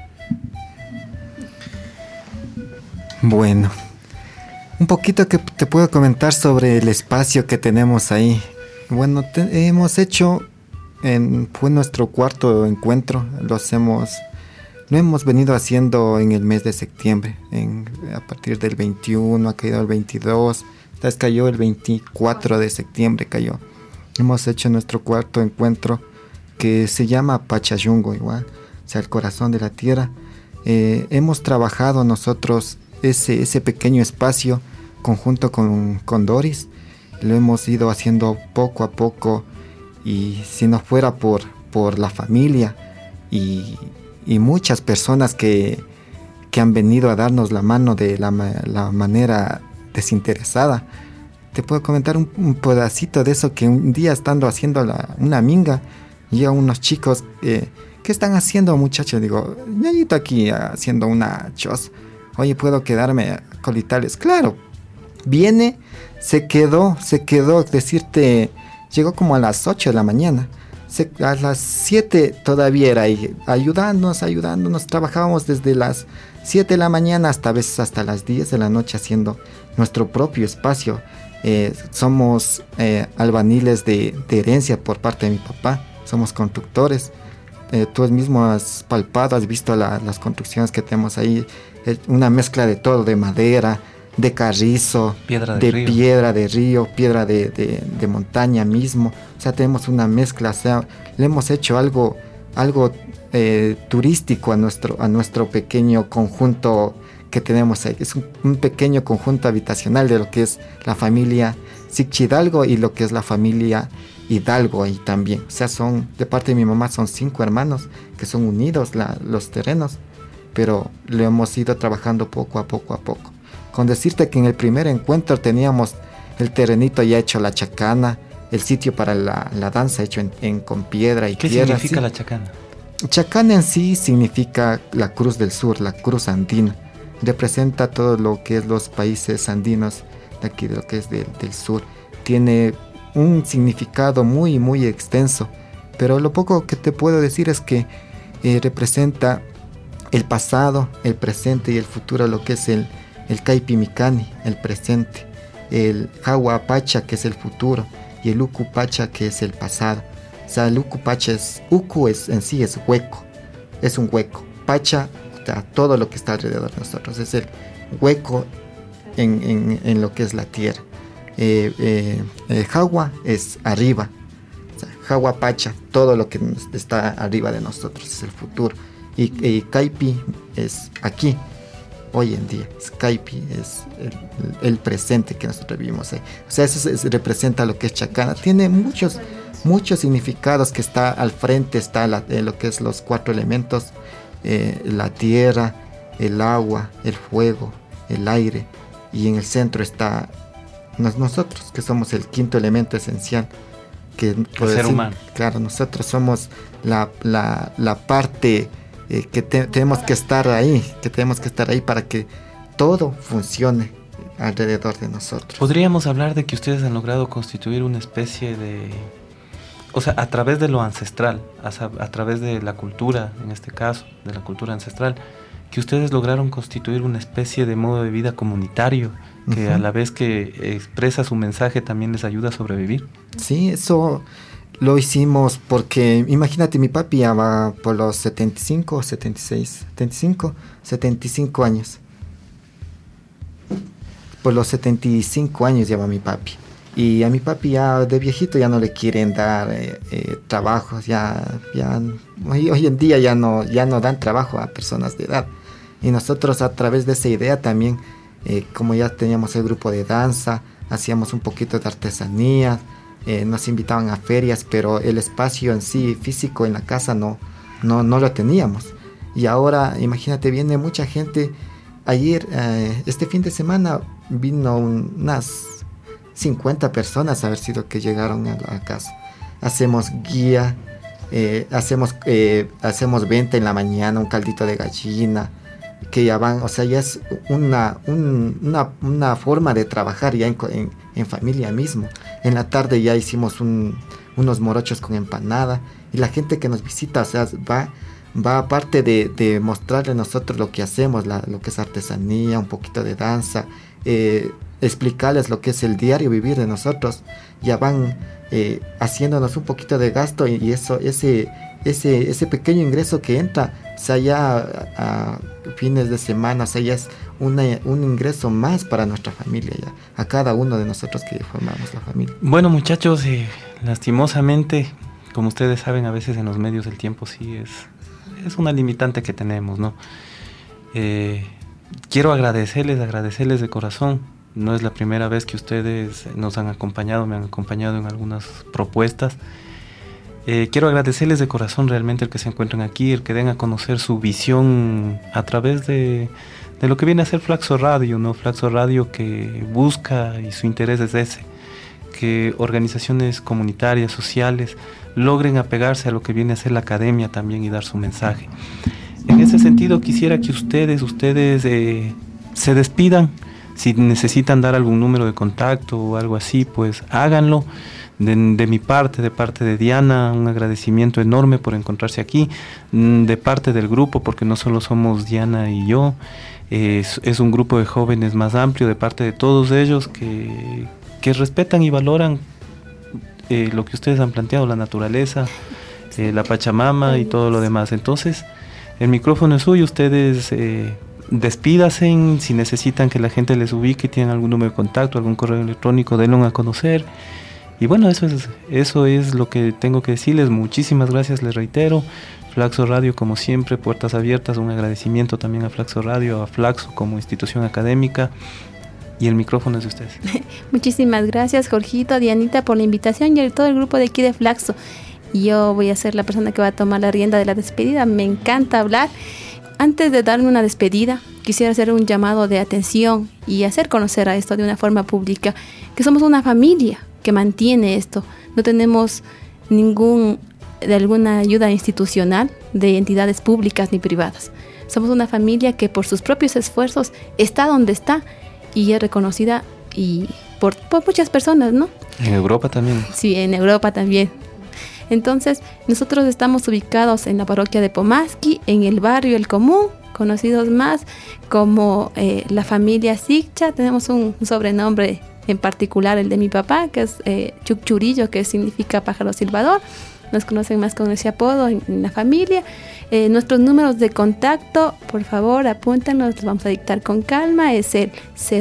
Bueno, un poquito que te puedo comentar sobre el espacio que tenemos ahí. Bueno, hemos hecho, fue nuestro cuarto encuentro, lo hemos venido haciendo en el mes de septiembre, a partir del 21, ha caído el 22, entonces cayó el 24 de septiembre cayó. Hemos hecho nuestro cuarto encuentro que se llama Pachayungo igual, o sea, el corazón de la tierra. Hemos trabajado nosotros ese pequeño espacio conjunto con Doris, lo hemos ido haciendo poco a poco, y si no fuera por la familia y muchas personas que han venido a darnos la mano de la manera desinteresada, te puedo comentar un pedacito de eso, que un día estando haciendo una minga, llegan unos chicos, ¿qué están haciendo, muchachos? Digo, ñañito aquí haciendo una choza. Oye, ¿puedo quedarme a colitarles? Claro. Viene, se quedó, decirte, llegó como a las 8 de la mañana. A las 7 todavía era ahí, ayudándonos, trabajábamos desde las 7 de la mañana hasta a veces hasta las 10 de la noche haciendo nuestro propio espacio. Somos albaniles de herencia por parte de mi papá, somos constructores. Tú mismo has palpado, has visto las construcciones que tenemos ahí, una mezcla de todo, de madera, de carrizo, piedra de río, piedra de montaña mismo. O sea, tenemos una mezcla, o sea, le hemos hecho algo turístico a nuestro pequeño conjunto que tenemos ahí. Es un pequeño conjunto habitacional de lo que es la familia Siccha Hidalgo y lo que es la familia Hidalgo ahí también. O sea, de parte de mi mamá son 5 hermanos que son unidos los terrenos, pero lo hemos ido trabajando poco a poco. Con decirte que en el primer encuentro teníamos el terrenito ya hecho la chacana, el sitio para la danza hecho con piedra y tierra. ¿Qué significa la chacana? Chacana en sí significa la cruz del sur, la cruz andina. Representa todo lo que es los países andinos de aquí, de lo que es del sur. Tiene un significado muy, muy extenso, pero lo poco que te puedo decir es que representa el pasado, el presente y el futuro, lo que es el Caipimicani, el presente, el Jawa Pacha, que es el futuro, y el Uku Pacha, que es el pasado. O sea, el Uku Pacha en sí es hueco, es un hueco. Pacha, o sea, todo lo que está alrededor de nosotros, es el hueco en lo que es la tierra. Jawa es arriba, o sea, Jawa Pacha, todo lo que está arriba de nosotros es el futuro. Y Caipi es aquí, hoy en día. Caipi es el presente que nosotros vivimos ahí. O sea, eso representa lo que es chacana. Tiene muchos significados, que está al frente, está lo que es los 4 elementos, la tierra, el agua, el fuego, el aire, y en el centro está nosotros, que somos el 5.º elemento esencial, que el ser humano. Claro, nosotros somos la parte que tenemos que estar ahí, para que todo funcione alrededor de nosotros. Podríamos hablar de que ustedes han logrado constituir una especie de, o sea, a través de lo ancestral, a través de la cultura, en este caso, de la cultura ancestral, que ustedes lograron constituir una especie de modo de vida comunitario, que a la vez que expresa su mensaje también les ayuda a sobrevivir. Sí, eso lo hicimos porque, imagínate, mi papi ya va por los 75 años. Por los 75 años ya va mi papi. Y a mi papi ya de viejito ya no le quieren dar trabajos, hoy en día ya no dan trabajo a personas de edad. Y nosotros, a través de esa idea también, como ya teníamos el grupo de danza, hacíamos un poquito de artesanía, nos invitaban a ferias, pero el espacio en sí físico en la casa no lo teníamos. Y ahora, imagínate, viene mucha gente. Ayer, este fin de semana, vino unas 50 personas, haber sido, que llegaron a la casa. Hacemos guía, hacemos venta en la mañana, un caldito de gallina, que ya van, o sea, ya es una forma de trabajar ya en familia mismo. En la tarde ya hicimos unos morochos con empanada, y la gente que nos visita, o sea, va aparte de mostrarle a nosotros lo que hacemos, lo que es artesanía, un poquito de danza, explicarles lo que es el diario vivir de nosotros, ya van haciéndonos un poquito de gasto, y eso, ese pequeño ingreso que entra, o sea, ya a fines de semana, o sea, ya es un ingreso más para nuestra familia, ya, a cada uno de nosotros que formamos la familia. Bueno, muchachos, lastimosamente, como ustedes saben, a veces en los medios el tiempo sí es una limitante que tenemos, ¿no? Quiero agradecerles de corazón. No es la primera vez que ustedes nos han acompañado, me han acompañado en algunas propuestas. Quiero agradecerles de corazón realmente el que se encuentren aquí, el que den a conocer su visión a través de lo que viene a ser Flaxo Radio, ¿no? Flaxo Radio, que busca, y su interés es ese, que organizaciones comunitarias, sociales, logren apegarse a lo que viene a ser la academia también y dar su mensaje. En ese sentido, quisiera que ustedes se despidan Si necesitan dar algún número de contacto o algo así, pues háganlo. De mi parte, de parte de Diana, un agradecimiento enorme por encontrarse aquí. De parte del grupo, porque no solo somos Diana y yo, es un grupo de jóvenes más amplio, de parte de todos ellos que respetan y valoran lo que ustedes han planteado, la naturaleza, la Pachamama y todo lo demás. Entonces, el micrófono es suyo, ustedes despídase. Si necesitan que la gente les ubique, tienen algún número de contacto, algún correo electrónico, denlo a conocer. Y bueno, eso es lo que tengo que decirles. Muchísimas gracias, les reitero. Flaxo Radio, como siempre, puertas abiertas. Un agradecimiento también a Flaxo Radio, a Flaxo como institución académica. Y el micrófono es de ustedes. Muchísimas gracias, Jorgito, Dianita, por la invitación y a todo el grupo de aquí de Flaxo. Yo voy a ser la persona que va a tomar la rienda de la despedida. Me encanta hablar. Antes de darme una despedida, quisiera hacer un llamado de atención y hacer conocer a esto de una forma pública, que somos una familia que mantiene esto. No tenemos alguna ayuda institucional de entidades públicas ni privadas. Somos una familia que por sus propios esfuerzos está donde está y es reconocida y por muchas personas, ¿no? En Europa también. Sí, en Europa también. Entonces, nosotros estamos ubicados en la parroquia de Pomasqui, en el barrio El Común, conocidos más como la familia Sigcha. Tenemos un sobrenombre en particular, el de mi papá, que es Chuchurillo, que significa pájaro silbador. Nos conocen más con ese apodo en la familia. Nuestros números de contacto, por favor, apúntanos, los vamos a dictar con calma. Es el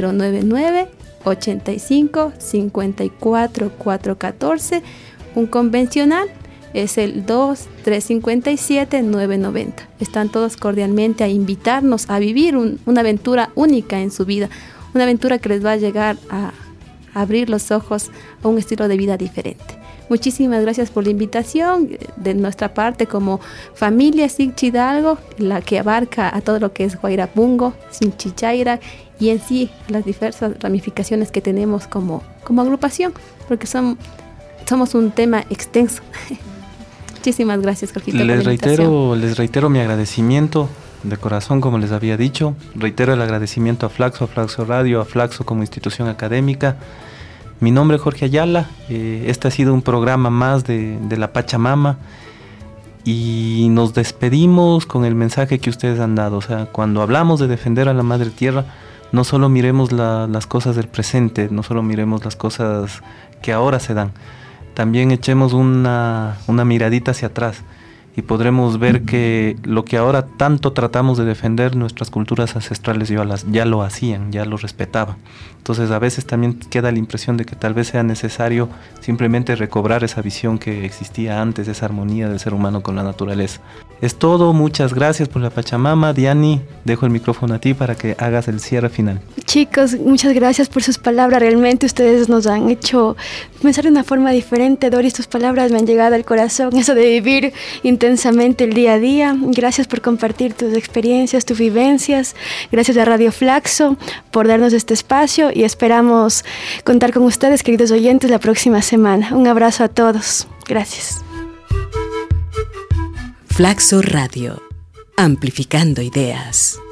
099-85-54-414. Un convencional es el 2-357-990. Están todos cordialmente a invitarnos a vivir una aventura única en su vida. Una aventura que les va a llegar a abrir los ojos a un estilo de vida diferente. Muchísimas gracias por la invitación de nuestra parte como familia Sigcha Hidalgo, la que abarca a todo lo que es Guairapungo, Sinchichaira y en sí las diversas ramificaciones que tenemos como agrupación, porque somos un tema extenso. Muchísimas gracias, Jorgito, por la invitación. Les reitero mi agradecimiento de corazón, como les había dicho. Reitero el agradecimiento a Flaxo Radio, a Flaxo como institución académica. Mi nombre es Jorge Ayala. Este ha sido un programa más de la Pachamama y nos despedimos con el mensaje que ustedes han dado. O sea, cuando hablamos de defender a la Madre Tierra, no solo miremos las cosas del presente, no solo miremos las cosas que ahora se dan, también echemos una miradita hacia atrás y podremos ver que lo que ahora tanto tratamos de defender, nuestras culturas ancestrales ya lo hacían, ya lo respetaban. Entonces a veces también queda la impresión de que tal vez sea necesario simplemente recobrar esa visión que existía antes, esa armonía del ser humano con la naturaleza. Es todo, muchas gracias por la Pachamama. Diani, dejo el micrófono a ti para que hagas el cierre final. Chicos, muchas gracias por sus palabras. Realmente ustedes nos han hecho pensar de una forma diferente. Doris, tus palabras me han llegado al corazón. Eso de vivir intensamente el día a día. Gracias por compartir tus experiencias, tus vivencias. Gracias a Radio Flaxo por darnos este espacio y esperamos contar con ustedes, queridos oyentes, la próxima semana. Un abrazo a todos. Gracias. Flaxo Radio, amplificando ideas.